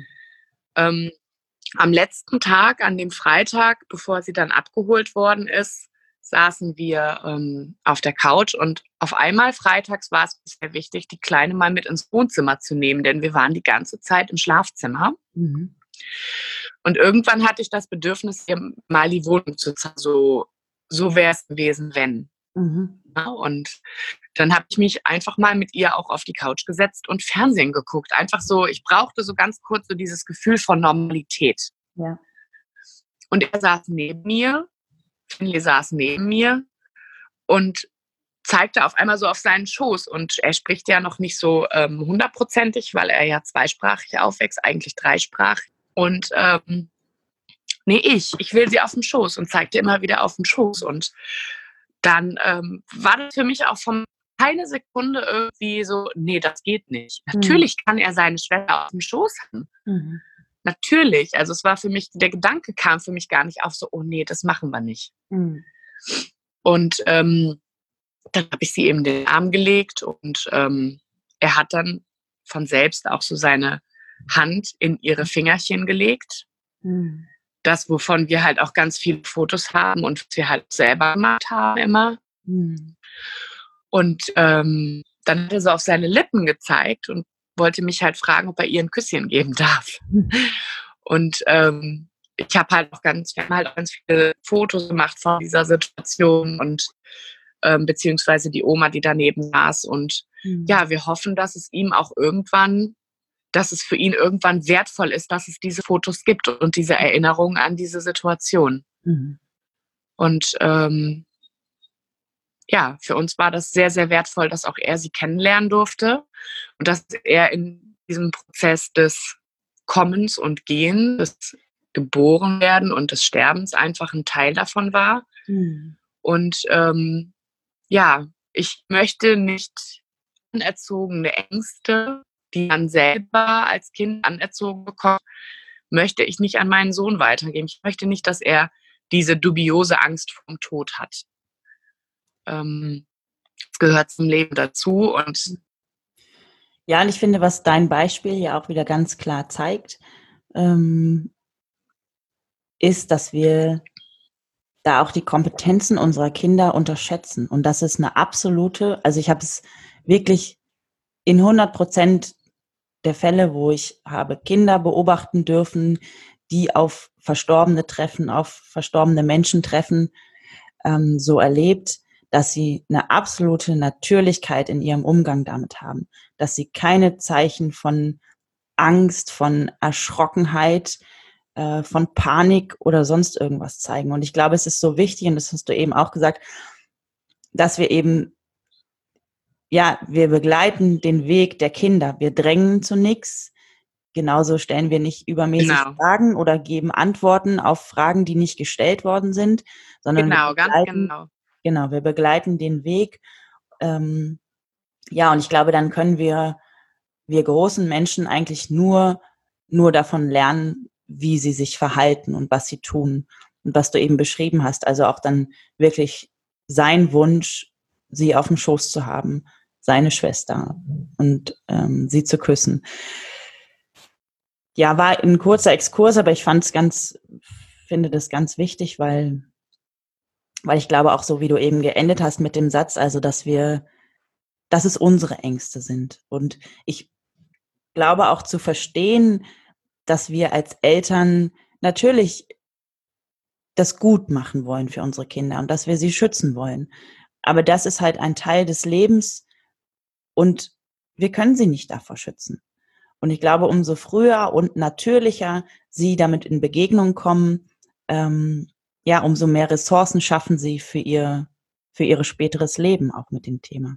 Am letzten Tag, an dem Freitag, bevor sie dann abgeholt worden ist, saßen wir auf der Couch und auf einmal freitags war es sehr wichtig, die Kleine mal mit ins Wohnzimmer zu nehmen, denn wir waren die ganze Zeit im Schlafzimmer. Und irgendwann hatte ich das Bedürfnis, ihr mal die Wohnung zu zeigen. So wäre es gewesen, wenn. Ja, und dann habe ich mich einfach mal mit ihr auch auf die Couch gesetzt und Fernsehen geguckt. Einfach so, ich brauchte so ganz kurz so dieses Gefühl von Normalität. Ja. Und er saß neben mir, Finley saß neben mir und zeigte auf einmal so auf seinen Schoß. Und er spricht ja noch nicht so 100%ig, weil er ja zweisprachig aufwächst, eigentlich dreisprachig. Und ich will sie auf dem Schoß und zeigte immer wieder auf den Schoß. Und dann war das für mich auch von keine Sekunde irgendwie so, nee, das geht nicht. Natürlich kann er seine Schwester auf dem Schoß haben. Natürlich. Also es war für mich, der Gedanke kam für mich gar nicht auf so, oh nee, das machen wir nicht. Und dann habe ich sie eben in den Arm gelegt und er hat dann von selbst auch so seine Hand in ihre Fingerchen gelegt. Das, wovon wir halt auch ganz viele Fotos haben und wir halt selber gemacht haben immer. Und dann hat er so auf seine Lippen gezeigt und wollte mich halt fragen, ob er ihr ein Küsschen geben darf. Und ich habe halt auch ganz viele Fotos gemacht von dieser Situation und beziehungsweise die Oma, die daneben saß. Und ja, wir hoffen, dass es für ihn irgendwann wertvoll ist, dass es diese Fotos gibt und diese Erinnerung an diese Situation. Und ja, für uns war das sehr, sehr wertvoll, dass auch er sie kennenlernen durfte und dass er in diesem Prozess des Kommens und Gehens, des Geborenwerden und des Sterbens einfach ein Teil davon war. Und ja, ich möchte nicht anerzogene Ängste, die man selber als Kind anerzogen bekommt, möchte ich nicht an meinen Sohn weitergeben. Ich möchte nicht, dass er diese dubiose Angst vor dem Tod hat. Es gehört zum Leben dazu. Und ja, und ich finde, was dein Beispiel ja auch wieder ganz klar zeigt, ist, dass wir da auch die Kompetenzen unserer Kinder unterschätzen. Und das ist eine absolute, also ich habe es wirklich in 100% der Fälle, wo ich habe Kinder beobachten dürfen, die auf Verstorbene treffen, auf verstorbene Menschen treffen, so erlebt, dass sie eine absolute Natürlichkeit in ihrem Umgang damit haben, dass sie keine Zeichen von Angst, von Erschrockenheit, von Panik oder sonst irgendwas zeigen. Und ich glaube, es ist so wichtig, und das hast du eben auch gesagt, dass wir eben, ja, wir begleiten den Weg der Kinder. Wir drängen zu nichts. Genauso stellen wir nicht übermäßig Fragen oder geben Antworten auf Fragen, die nicht gestellt worden sind, sondern wir begleiten den Weg. Ja, und ich glaube, dann können wir großen Menschen eigentlich nur davon lernen, wie sie sich verhalten und was sie tun und was du eben beschrieben hast. Also auch dann wirklich sein Wunsch, sie auf dem Schoß zu haben, seine Schwester, und sie zu küssen. Ja, war ein kurzer Exkurs, aber ich finde das ganz wichtig, weil ich glaube auch, so wie du eben geendet hast mit dem Satz, also dass es unsere Ängste sind. Und ich glaube auch zu verstehen, dass wir als Eltern natürlich das gut machen wollen für unsere Kinder und dass wir sie schützen wollen. Aber das ist halt ein Teil des Lebens und wir können sie nicht davor schützen. Und ich glaube, umso früher und natürlicher sie damit in Begegnung kommen, umso mehr Ressourcen schaffen sie für ihr späteres Leben auch mit dem Thema.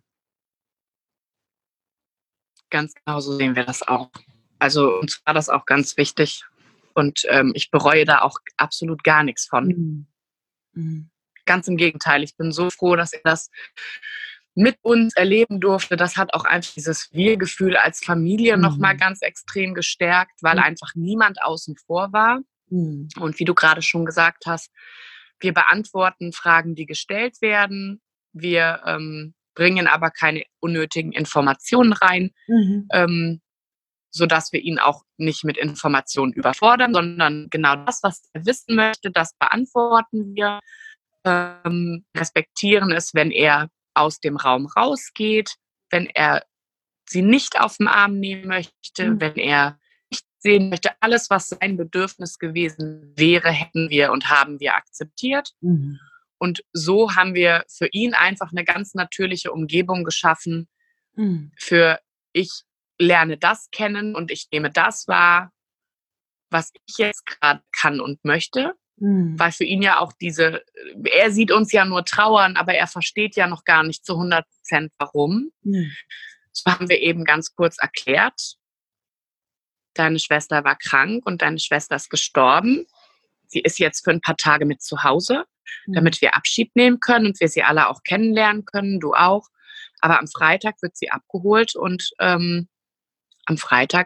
Ganz genau so sehen wir das auch. Also uns war das auch ganz wichtig und ich bereue da auch absolut gar nichts von. Mhm. Ganz im Gegenteil, ich bin so froh, dass er das mit uns erleben durfte. Das hat auch einfach dieses Wir-Gefühl als Familie nochmal ganz extrem gestärkt, weil einfach niemand außen vor war. Und wie du gerade schon gesagt hast, wir beantworten Fragen, die gestellt werden. Wir bringen aber keine unnötigen Informationen rein, sodass wir ihn auch nicht mit Informationen überfordern, sondern genau das, was er wissen möchte, das beantworten wir. Respektieren es, wenn er aus dem Raum rausgeht, wenn er sie nicht auf den Arm nehmen möchte, wenn er nicht sehen möchte. Alles, was sein Bedürfnis gewesen wäre, hätten wir und haben wir akzeptiert. Und so haben wir für ihn einfach eine ganz natürliche Umgebung geschaffen. Für ich lerne das kennen und ich nehme das wahr, was ich jetzt gerade kann und möchte. Weil für ihn ja auch er sieht uns ja nur trauern, aber er versteht ja noch gar nicht zu 100% warum. So haben wir eben ganz kurz erklärt, deine Schwester war krank und deine Schwester ist gestorben. Sie ist jetzt für ein paar Tage mit zu Hause, damit wir Abschied nehmen können und wir sie alle auch kennenlernen können, du auch. Aber am Freitag wird sie abgeholt und am Freitag,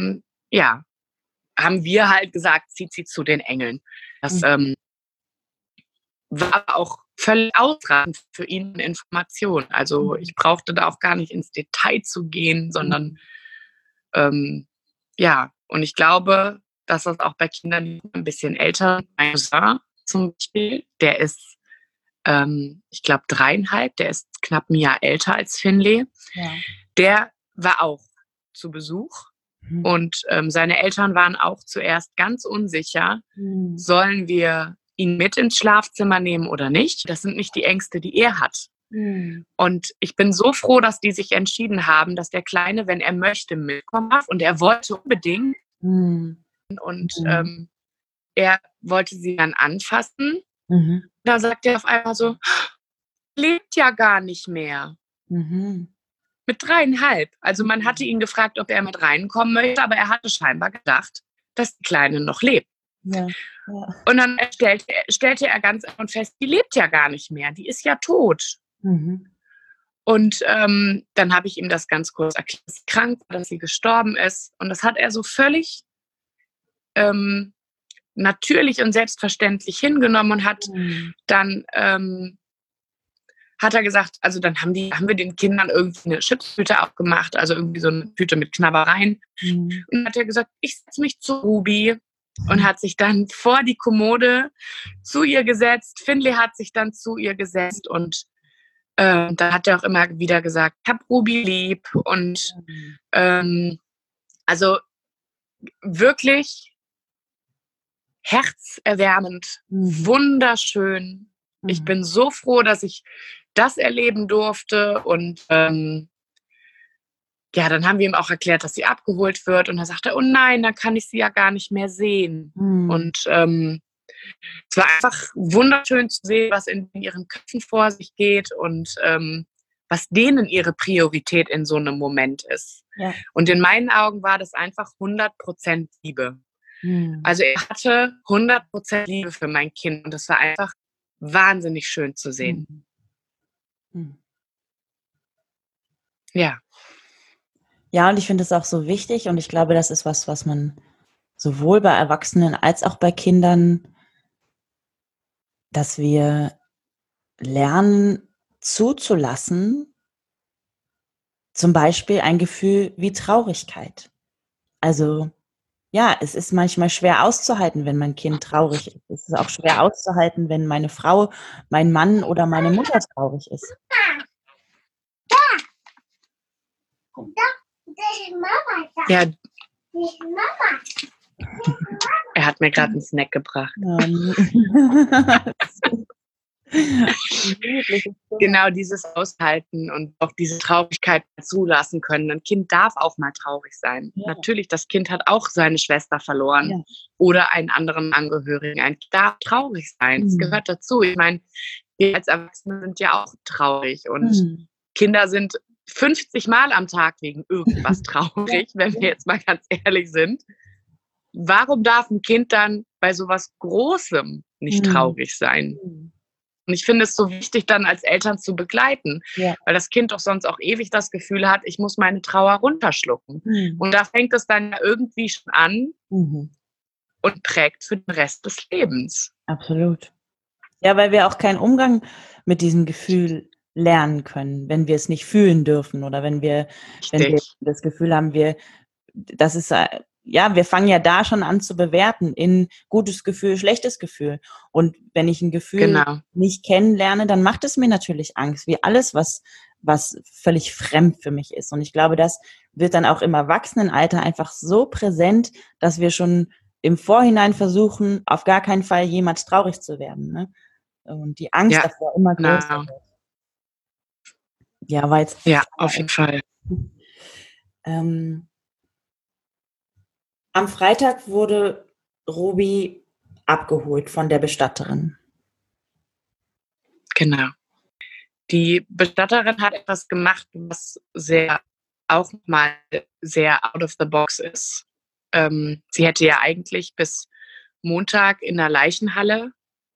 haben wir halt gesagt, zieht sie zu den Engeln. Das war auch völlig ausreichend für ihn Information. Also ich brauchte da auch gar nicht ins Detail zu gehen, sondern und ich glaube, dass das auch bei Kindern, die ein bisschen älter, mein Cousin zum Beispiel, der ist, ich glaube 3,5, der ist knapp ein Jahr älter als Finlay. Ja. Der war auch zu Besuch. Und seine Eltern waren auch zuerst ganz unsicher, sollen wir ihn mit ins Schlafzimmer nehmen oder nicht? Das sind nicht die Ängste, die er hat. Und ich bin so froh, dass die sich entschieden haben, dass der Kleine, wenn er möchte, mitkommen darf. Und er wollte unbedingt. Und er wollte sie dann anfassen. Da sagt er auf einmal so, lebt ja gar nicht mehr. Mit 3,5. Also man hatte ihn gefragt, ob er mit reinkommen möchte, aber er hatte scheinbar gedacht, dass die Kleine noch lebt. Ja. Und dann stellte er ganz einfach fest, die lebt ja gar nicht mehr, die ist ja tot. Und dann habe ich ihm das ganz kurz erklärt, dass sie krank war, dass sie gestorben ist. Und das hat er so völlig natürlich und selbstverständlich hingenommen und hat dann hat er gesagt, also dann haben wir den Kindern irgendwie eine Chipstüte aufgemacht, also irgendwie so eine Tüte mit Knabbereien. Und dann hat er gesagt, ich setze mich zu Ruby und hat sich dann vor die Kommode zu ihr gesetzt. Finlay hat sich dann zu ihr gesetzt und dann hat er auch immer wieder gesagt, ich hab Ruby lieb und also wirklich herzerwärmend, wunderschön. Ich bin so froh, dass ich das erleben durfte und ja, dann haben wir ihm auch erklärt, dass sie abgeholt wird. Und er sagte, oh nein, dann kann ich sie ja gar nicht mehr sehen. Und es war einfach wunderschön zu sehen, was in ihren Köpfen vor sich geht und was denen ihre Priorität in so einem Moment ist. Ja. Und in meinen Augen war das einfach 100% Liebe. Also er hatte 100% Liebe für mein Kind und das war einfach wahnsinnig schön zu sehen. Ja. Ja, und ich finde es auch so wichtig und ich glaube, das ist was man sowohl bei Erwachsenen als auch bei Kindern, dass wir lernen zuzulassen, zum Beispiel ein Gefühl wie Traurigkeit. Also ja, es ist manchmal schwer auszuhalten, wenn mein Kind traurig ist. Es ist auch schwer auszuhalten, wenn meine Frau, mein Mann oder meine Mutter traurig ist. Ja. Er hat mir gerade einen Snack gebracht. Genau dieses Aushalten und auch diese Traurigkeit zulassen können. Ein Kind darf auch mal traurig sein. Ja. Natürlich, das Kind hat auch seine Schwester verloren oder einen anderen Angehörigen. Ein Kind darf traurig sein. Das gehört dazu. Ich meine, wir als Erwachsene sind ja auch traurig und Kinder sind 50 Mal am Tag wegen irgendwas traurig, wenn wir jetzt mal ganz ehrlich sind. Warum darf ein Kind dann bei sowas Großem nicht traurig sein? Und ich finde es so wichtig, dann als Eltern zu begleiten, weil das Kind doch sonst auch ewig das Gefühl hat, ich muss meine Trauer runterschlucken. Und da fängt es dann ja irgendwie schon an und prägt für den Rest des Lebens. Absolut. Ja, weil wir auch keinen Umgang mit diesem Gefühl lernen können, wenn wir es nicht fühlen dürfen oder wenn wir das Gefühl haben, wir fangen ja da schon an zu bewerten in gutes Gefühl, schlechtes Gefühl. Und wenn ich ein Gefühl nicht kennenlerne, dann macht es mir natürlich Angst, wie alles, was völlig fremd für mich ist. Und ich glaube, das wird dann auch im Erwachsenenalter einfach so präsent, dass wir schon im Vorhinein versuchen, auf gar keinen Fall jemals traurig zu werden. Ne? Und die Angst davor immer größer wird. Ja, weil auf jeden Fall. Am Freitag wurde Ruby abgeholt von der Bestatterin. Genau. Die Bestatterin hat etwas gemacht, was auch mal sehr out of the box ist. Sie hätte ja eigentlich bis Montag in der Leichenhalle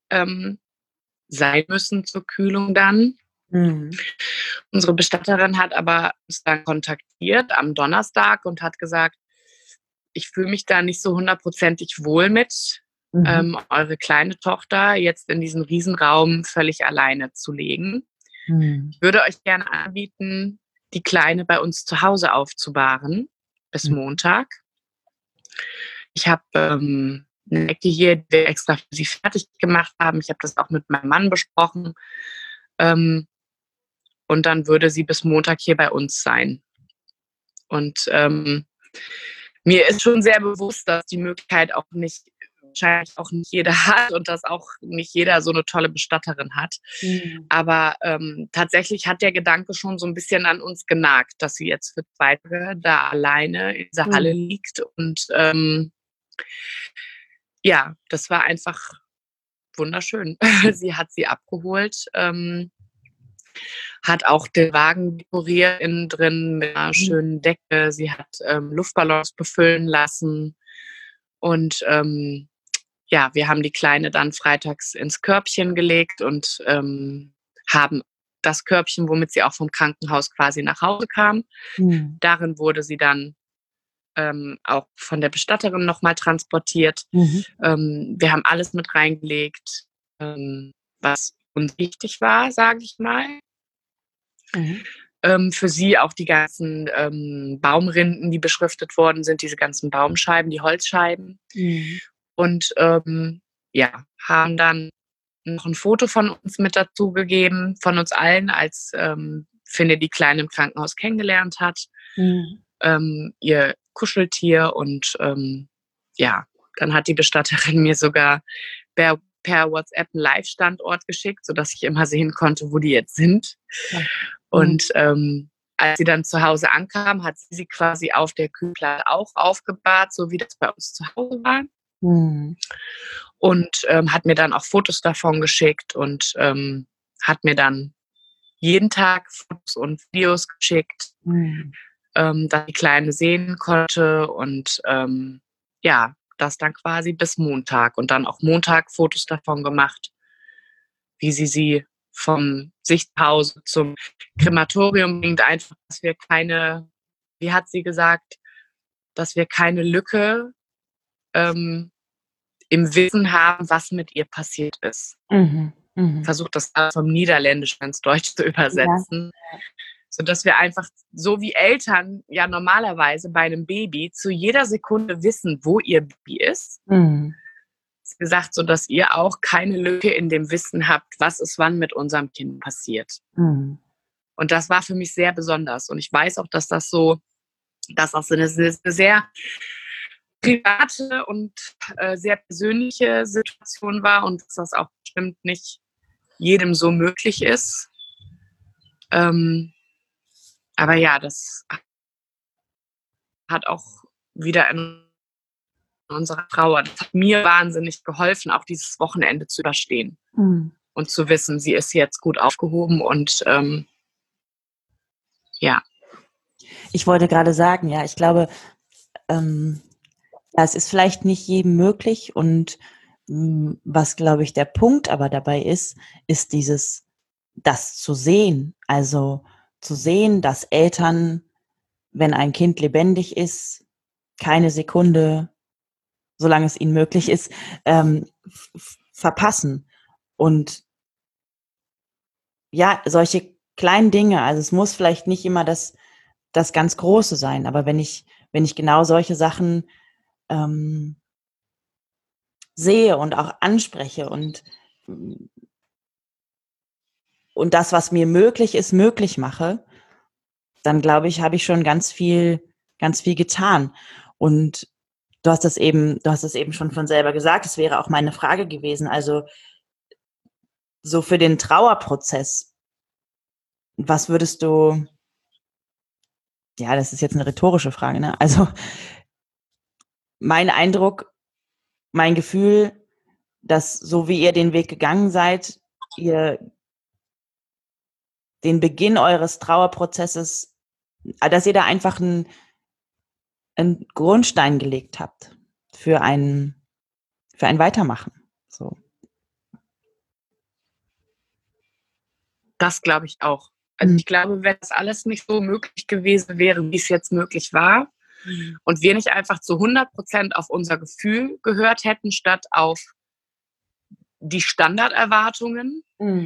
sein müssen zur Kühlung dann. Unsere Bestatterin hat aber uns dann kontaktiert am Donnerstag und hat gesagt, ich fühle mich da nicht so 100%ig wohl mit, eure kleine Tochter jetzt in diesen Riesenraum völlig alleine zu legen. Ich würde euch gerne anbieten, die Kleine bei uns zu Hause aufzubahren bis Montag. Ich habe eine Ecke hier, die wir extra für sie fertig gemacht haben. Ich habe das auch mit meinem Mann besprochen. Und dann würde sie bis Montag hier bei uns sein. Und mir ist schon sehr bewusst, dass die Möglichkeit wahrscheinlich auch nicht jeder hat und dass auch nicht jeder so eine tolle Bestatterin hat. Aber tatsächlich hat der Gedanke schon so ein bisschen an uns genagt, dass sie jetzt für 2 Tage da alleine in dieser Halle liegt. Und das war einfach wunderschön. Sie hat sie abgeholt, hat auch den Wagen dekoriert innen drin mit einer schönen Decke. Sie hat Luftballons befüllen lassen. Und wir haben die Kleine dann freitags ins Körbchen gelegt und haben das Körbchen, womit sie auch vom Krankenhaus quasi nach Hause kam. Darin wurde sie dann auch von der Bestatterin nochmal transportiert. Wir haben alles mit reingelegt, was uns wichtig war, sage ich mal. Für sie auch die ganzen Baumrinden, die beschriftet worden sind, diese ganzen Baumscheiben, die Holzscheiben. Und haben dann noch ein Foto von uns mit dazu gegeben, von uns allen, als Finne die Kleine im Krankenhaus kennengelernt hat. Ihr Kuscheltier und dann hat die Bestatterin mir sogar per WhatsApp einen Live-Standort geschickt, sodass ich immer sehen konnte, wo die jetzt sind. Und als sie dann zu Hause ankam, hat sie quasi auf der Kühlplatte auch aufgebahrt, so wie das bei uns zu Hause war. Und hat mir dann auch Fotos davon geschickt und hat mir dann jeden Tag Fotos und Videos geschickt, dass die Kleine sehen konnte und das dann quasi bis Montag und dann auch Montag Fotos davon gemacht, wie sie vom Sichtpause zum Krematorium bringt, einfach, dass wir keine, wie hat sie gesagt, dass wir keine Lücke im Wissen haben, was mit ihr passiert ist. Versucht das vom Niederländischen ins Deutsche zu übersetzen. Ja. Sodass wir einfach, so wie Eltern ja normalerweise bei einem Baby zu jeder Sekunde wissen, wo ihr Baby ist. Ist gesagt, sodass ihr auch keine Lücke in dem Wissen habt, was ist wann mit unserem Kind passiert. Und das war für mich sehr besonders. Und ich weiß auch, dass das eine sehr private und sehr persönliche Situation war und dass das auch bestimmt nicht jedem so möglich ist. Aber ja, das hat auch wieder in unserer Trauer, das hat mir wahnsinnig geholfen, auch dieses Wochenende zu überstehen und zu wissen, sie ist jetzt gut aufgehoben und ja. Ich wollte gerade sagen, ja, ich glaube, es ist vielleicht nicht jedem möglich und was, glaube ich, der Punkt aber dabei ist das zu sehen, also zu sehen, dass Eltern, wenn ein Kind lebendig ist, keine Sekunde, solange es ihnen möglich ist, verpassen. Und ja, solche kleinen Dinge, also es muss vielleicht nicht immer das ganz Große sein, aber wenn ich genau solche Sachen sehe und auch anspreche und das, was mir möglich ist, möglich mache, dann glaube ich, habe ich schon ganz viel getan. Und du hast das eben schon von selber gesagt, es wäre auch meine Frage gewesen, also so für den Trauerprozess, was würdest du, ja, das ist jetzt eine rhetorische Frage, ne? Also mein Eindruck, mein Gefühl, dass so wie ihr den Weg gegangen seid, ihr den Beginn eures Trauerprozesses, dass ihr da einfach einen Grundstein gelegt habt für ein Weitermachen. So. Das glaube ich auch. Also ich glaube, wenn das alles nicht so möglich gewesen wäre, wie es jetzt möglich war, und wir nicht einfach zu 100% auf unser Gefühl gehört hätten, statt auf die Standarderwartungen,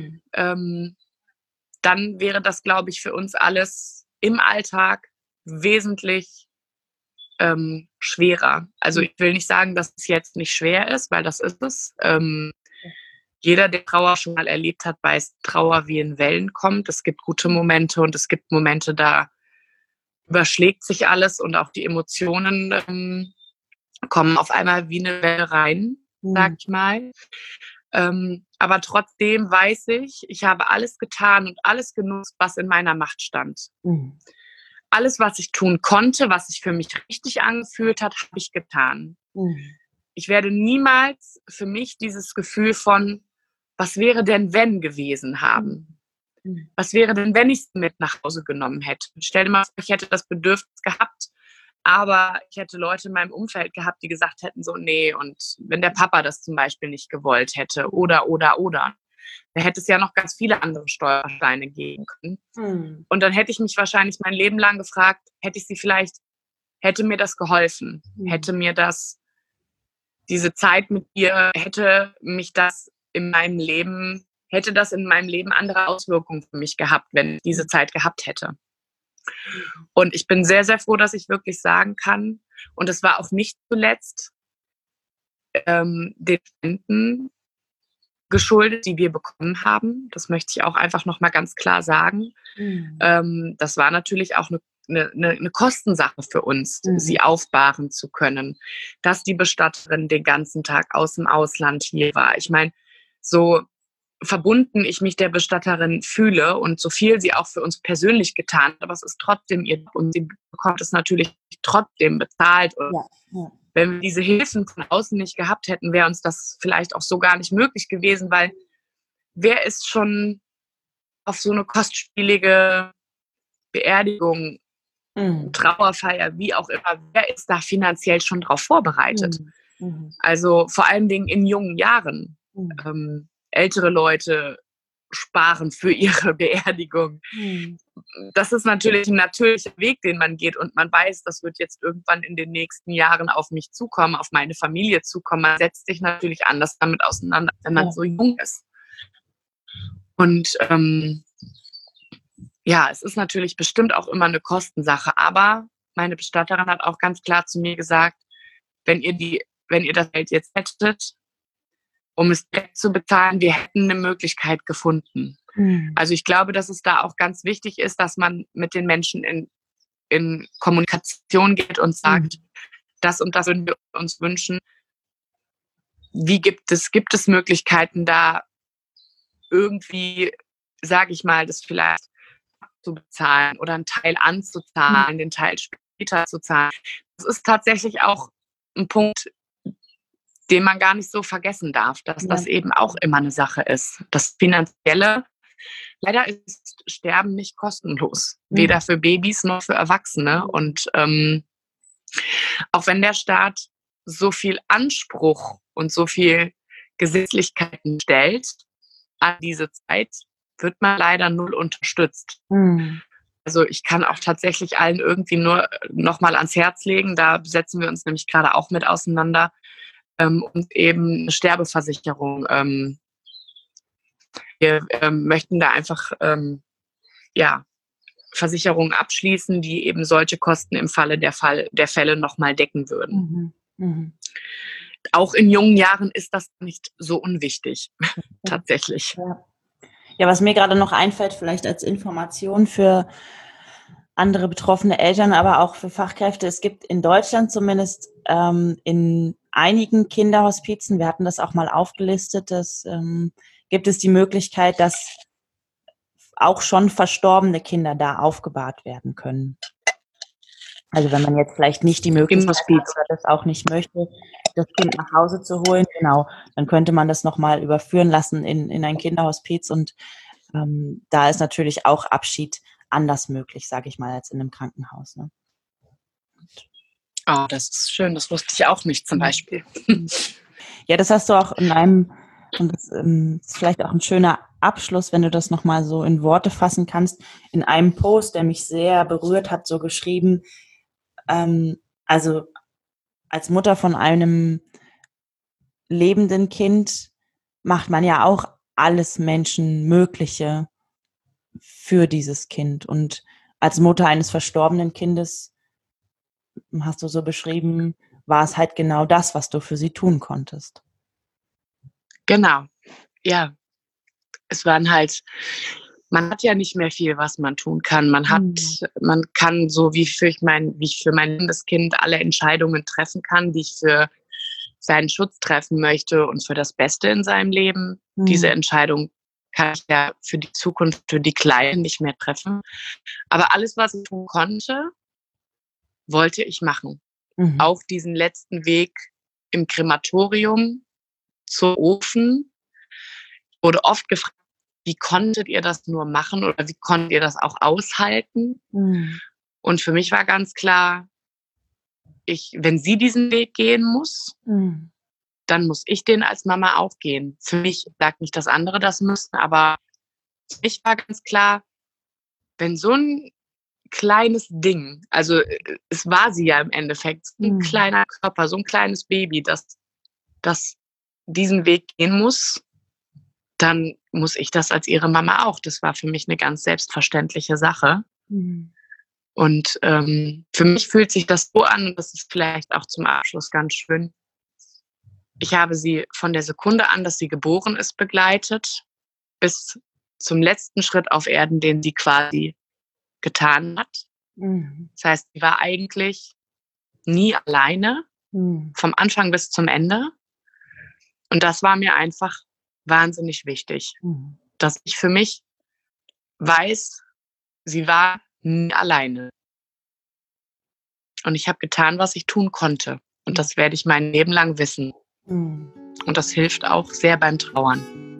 dann wäre das, glaube ich, für uns alles im Alltag wesentlich schwerer. Also ich will nicht sagen, dass es jetzt nicht schwer ist, weil das ist es. Jeder, der Trauer schon mal erlebt hat, weiß, Trauer wie in Wellen kommt. Es gibt gute Momente und es gibt Momente, da überschlägt sich alles und auch die Emotionen kommen auf einmal wie eine Welle rein, sag ich mal. Aber trotzdem weiß ich habe alles getan und alles genutzt, was in meiner Macht stand. Alles, was ich tun konnte, was sich für mich richtig angefühlt hat, habe ich getan. Ich werde niemals für mich dieses Gefühl von, was wäre denn, wenn gewesen haben? Was wäre denn, wenn ich es mit nach Hause genommen hätte? Stell dir mal vor, ich hätte das Bedürfnis gehabt, aber ich hätte Leute in meinem Umfeld gehabt, die gesagt hätten so, nee, und wenn der Papa das zum Beispiel nicht gewollt hätte oder. Da hätte es ja noch ganz viele andere Stolpersteine geben können. Und dann hätte ich mich wahrscheinlich mein Leben lang gefragt, hätte mir das geholfen? Hätte mir das, diese Zeit mit ihr, hätte das in meinem Leben andere Auswirkungen für mich gehabt, wenn ich diese Zeit gehabt hätte. Und ich bin sehr, sehr froh, dass ich wirklich sagen kann, und es war auch nicht zuletzt den Spenden geschuldet, die wir bekommen haben. Das möchte ich auch einfach nochmal ganz klar sagen. Das war natürlich auch eine Kostensache für uns, sie aufbahren zu können, dass die Bestatterin den ganzen Tag aus dem Ausland hier war. Ich meine, so verbunden ich mich der Bestatterin fühle und so viel sie auch für uns persönlich getan hat, aber es ist trotzdem ihr Job und sie bekommt es natürlich trotzdem bezahlt. Und wenn wir diese Hilfen von außen nicht gehabt hätten, wäre uns das vielleicht auch so gar nicht möglich gewesen, weil wer ist schon auf so eine kostspielige Beerdigung, Trauerfeier, wie auch immer, wer ist da finanziell schon drauf vorbereitet? Also vor allen Dingen in jungen Jahren. Ältere Leute sparen für ihre Beerdigung. Das ist natürlich ein natürlicher Weg, den man geht und man weiß, das wird jetzt irgendwann in den nächsten Jahren auf mich zukommen, auf meine Familie zukommen. Man setzt sich natürlich anders damit auseinander, wenn man so jung ist. Und es ist natürlich bestimmt auch immer eine Kostensache, aber meine Bestatterin hat auch ganz klar zu mir gesagt, wenn ihr das Geld jetzt hättet, um es direkt zu bezahlen, wir hätten eine Möglichkeit gefunden. Also ich glaube, dass es da auch ganz wichtig ist, dass man mit den Menschen in Kommunikation geht und sagt, das und das würden wir uns wünschen. Gibt es Möglichkeiten, da irgendwie, sage ich mal, das vielleicht zu bezahlen oder einen Teil anzuzahlen, den Teil später zu zahlen. Das ist tatsächlich auch ein Punkt, den man gar nicht so vergessen darf, dass das eben auch immer eine Sache ist. Das Finanzielle, leider ist Sterben nicht kostenlos, weder für Babys noch für Erwachsene. Und auch wenn der Staat so viel Anspruch und so viel Gesetzlichkeiten stellt an diese Zeit, wird man leider null unterstützt. Also ich kann auch tatsächlich allen irgendwie nur noch mal ans Herz legen, da setzen wir uns nämlich gerade auch mit auseinander, und eben eine Sterbeversicherung. Wir möchten da einfach Versicherungen abschließen, die eben solche Kosten im Falle der Fälle nochmal decken würden. Auch in jungen Jahren ist das nicht so unwichtig, tatsächlich. Ja, was mir gerade noch einfällt, vielleicht als Information für andere betroffene Eltern, aber auch für Fachkräfte. Es gibt in Deutschland zumindest in einigen Kinderhospizen, wir hatten das auch mal aufgelistet, gibt es die Möglichkeit, dass auch schon verstorbene Kinder da aufgebahrt werden können. Also wenn man jetzt vielleicht nicht die Möglichkeit hat oder das auch nicht möchte, das Kind nach Hause zu holen, genau, dann könnte man das nochmal überführen lassen in ein Kinderhospiz und da ist natürlich auch Abschied anders möglich, sage ich mal, als in einem Krankenhaus. Ne? Oh, das ist schön, das wusste ich auch nicht zum Beispiel. Ja, das hast du auch in einem, und das ist vielleicht auch ein schöner Abschluss, wenn du das nochmal so in Worte fassen kannst, in einem Post, der mich sehr berührt hat, so geschrieben, also als Mutter von einem lebenden Kind macht man ja auch alles Menschenmögliche für dieses Kind. Und als Mutter eines verstorbenen Kindes, hast du so beschrieben, war es halt genau das, was du für sie tun konntest. Genau, ja. Es waren halt, man hat ja nicht mehr viel, was man tun kann. Man kann so, wie ich für mein Kindeskind alle Entscheidungen treffen kann, die ich für seinen Schutz treffen möchte und für das Beste in seinem Leben. Diese Entscheidung kann ich ja für die Zukunft, für die Kleinen nicht mehr treffen. Aber alles, was ich tun konnte, wollte ich machen. Auch diesen letzten Weg im Krematorium zum Ofen wurde oft gefragt, wie konntet ihr das nur machen oder wie konntet ihr das auch aushalten? Und für mich war ganz klar, wenn sie diesen Weg gehen muss, dann muss ich den als Mama auch gehen. Für mich sagt nicht, dass andere das müssen, aber für mich war ganz klar, wenn so ein kleines Ding, also es war sie ja im Endeffekt, so ein kleiner Körper, so ein kleines Baby, das diesen Weg gehen muss, dann muss ich das als ihre Mama auch. Das war für mich eine ganz selbstverständliche Sache. Und für mich fühlt sich das so an, und das ist vielleicht auch zum Abschluss ganz schön. Ich habe sie von der Sekunde an, dass sie geboren ist, begleitet, bis zum letzten Schritt auf Erden, den sie quasi getan hat. Das heißt, sie war eigentlich nie alleine, vom Anfang bis zum Ende. Und das war mir einfach wahnsinnig wichtig, dass ich für mich weiß, sie war nie alleine. Und ich habe getan, was ich tun konnte. Und das werde ich mein Leben lang wissen. Und das hilft auch sehr beim Trauern.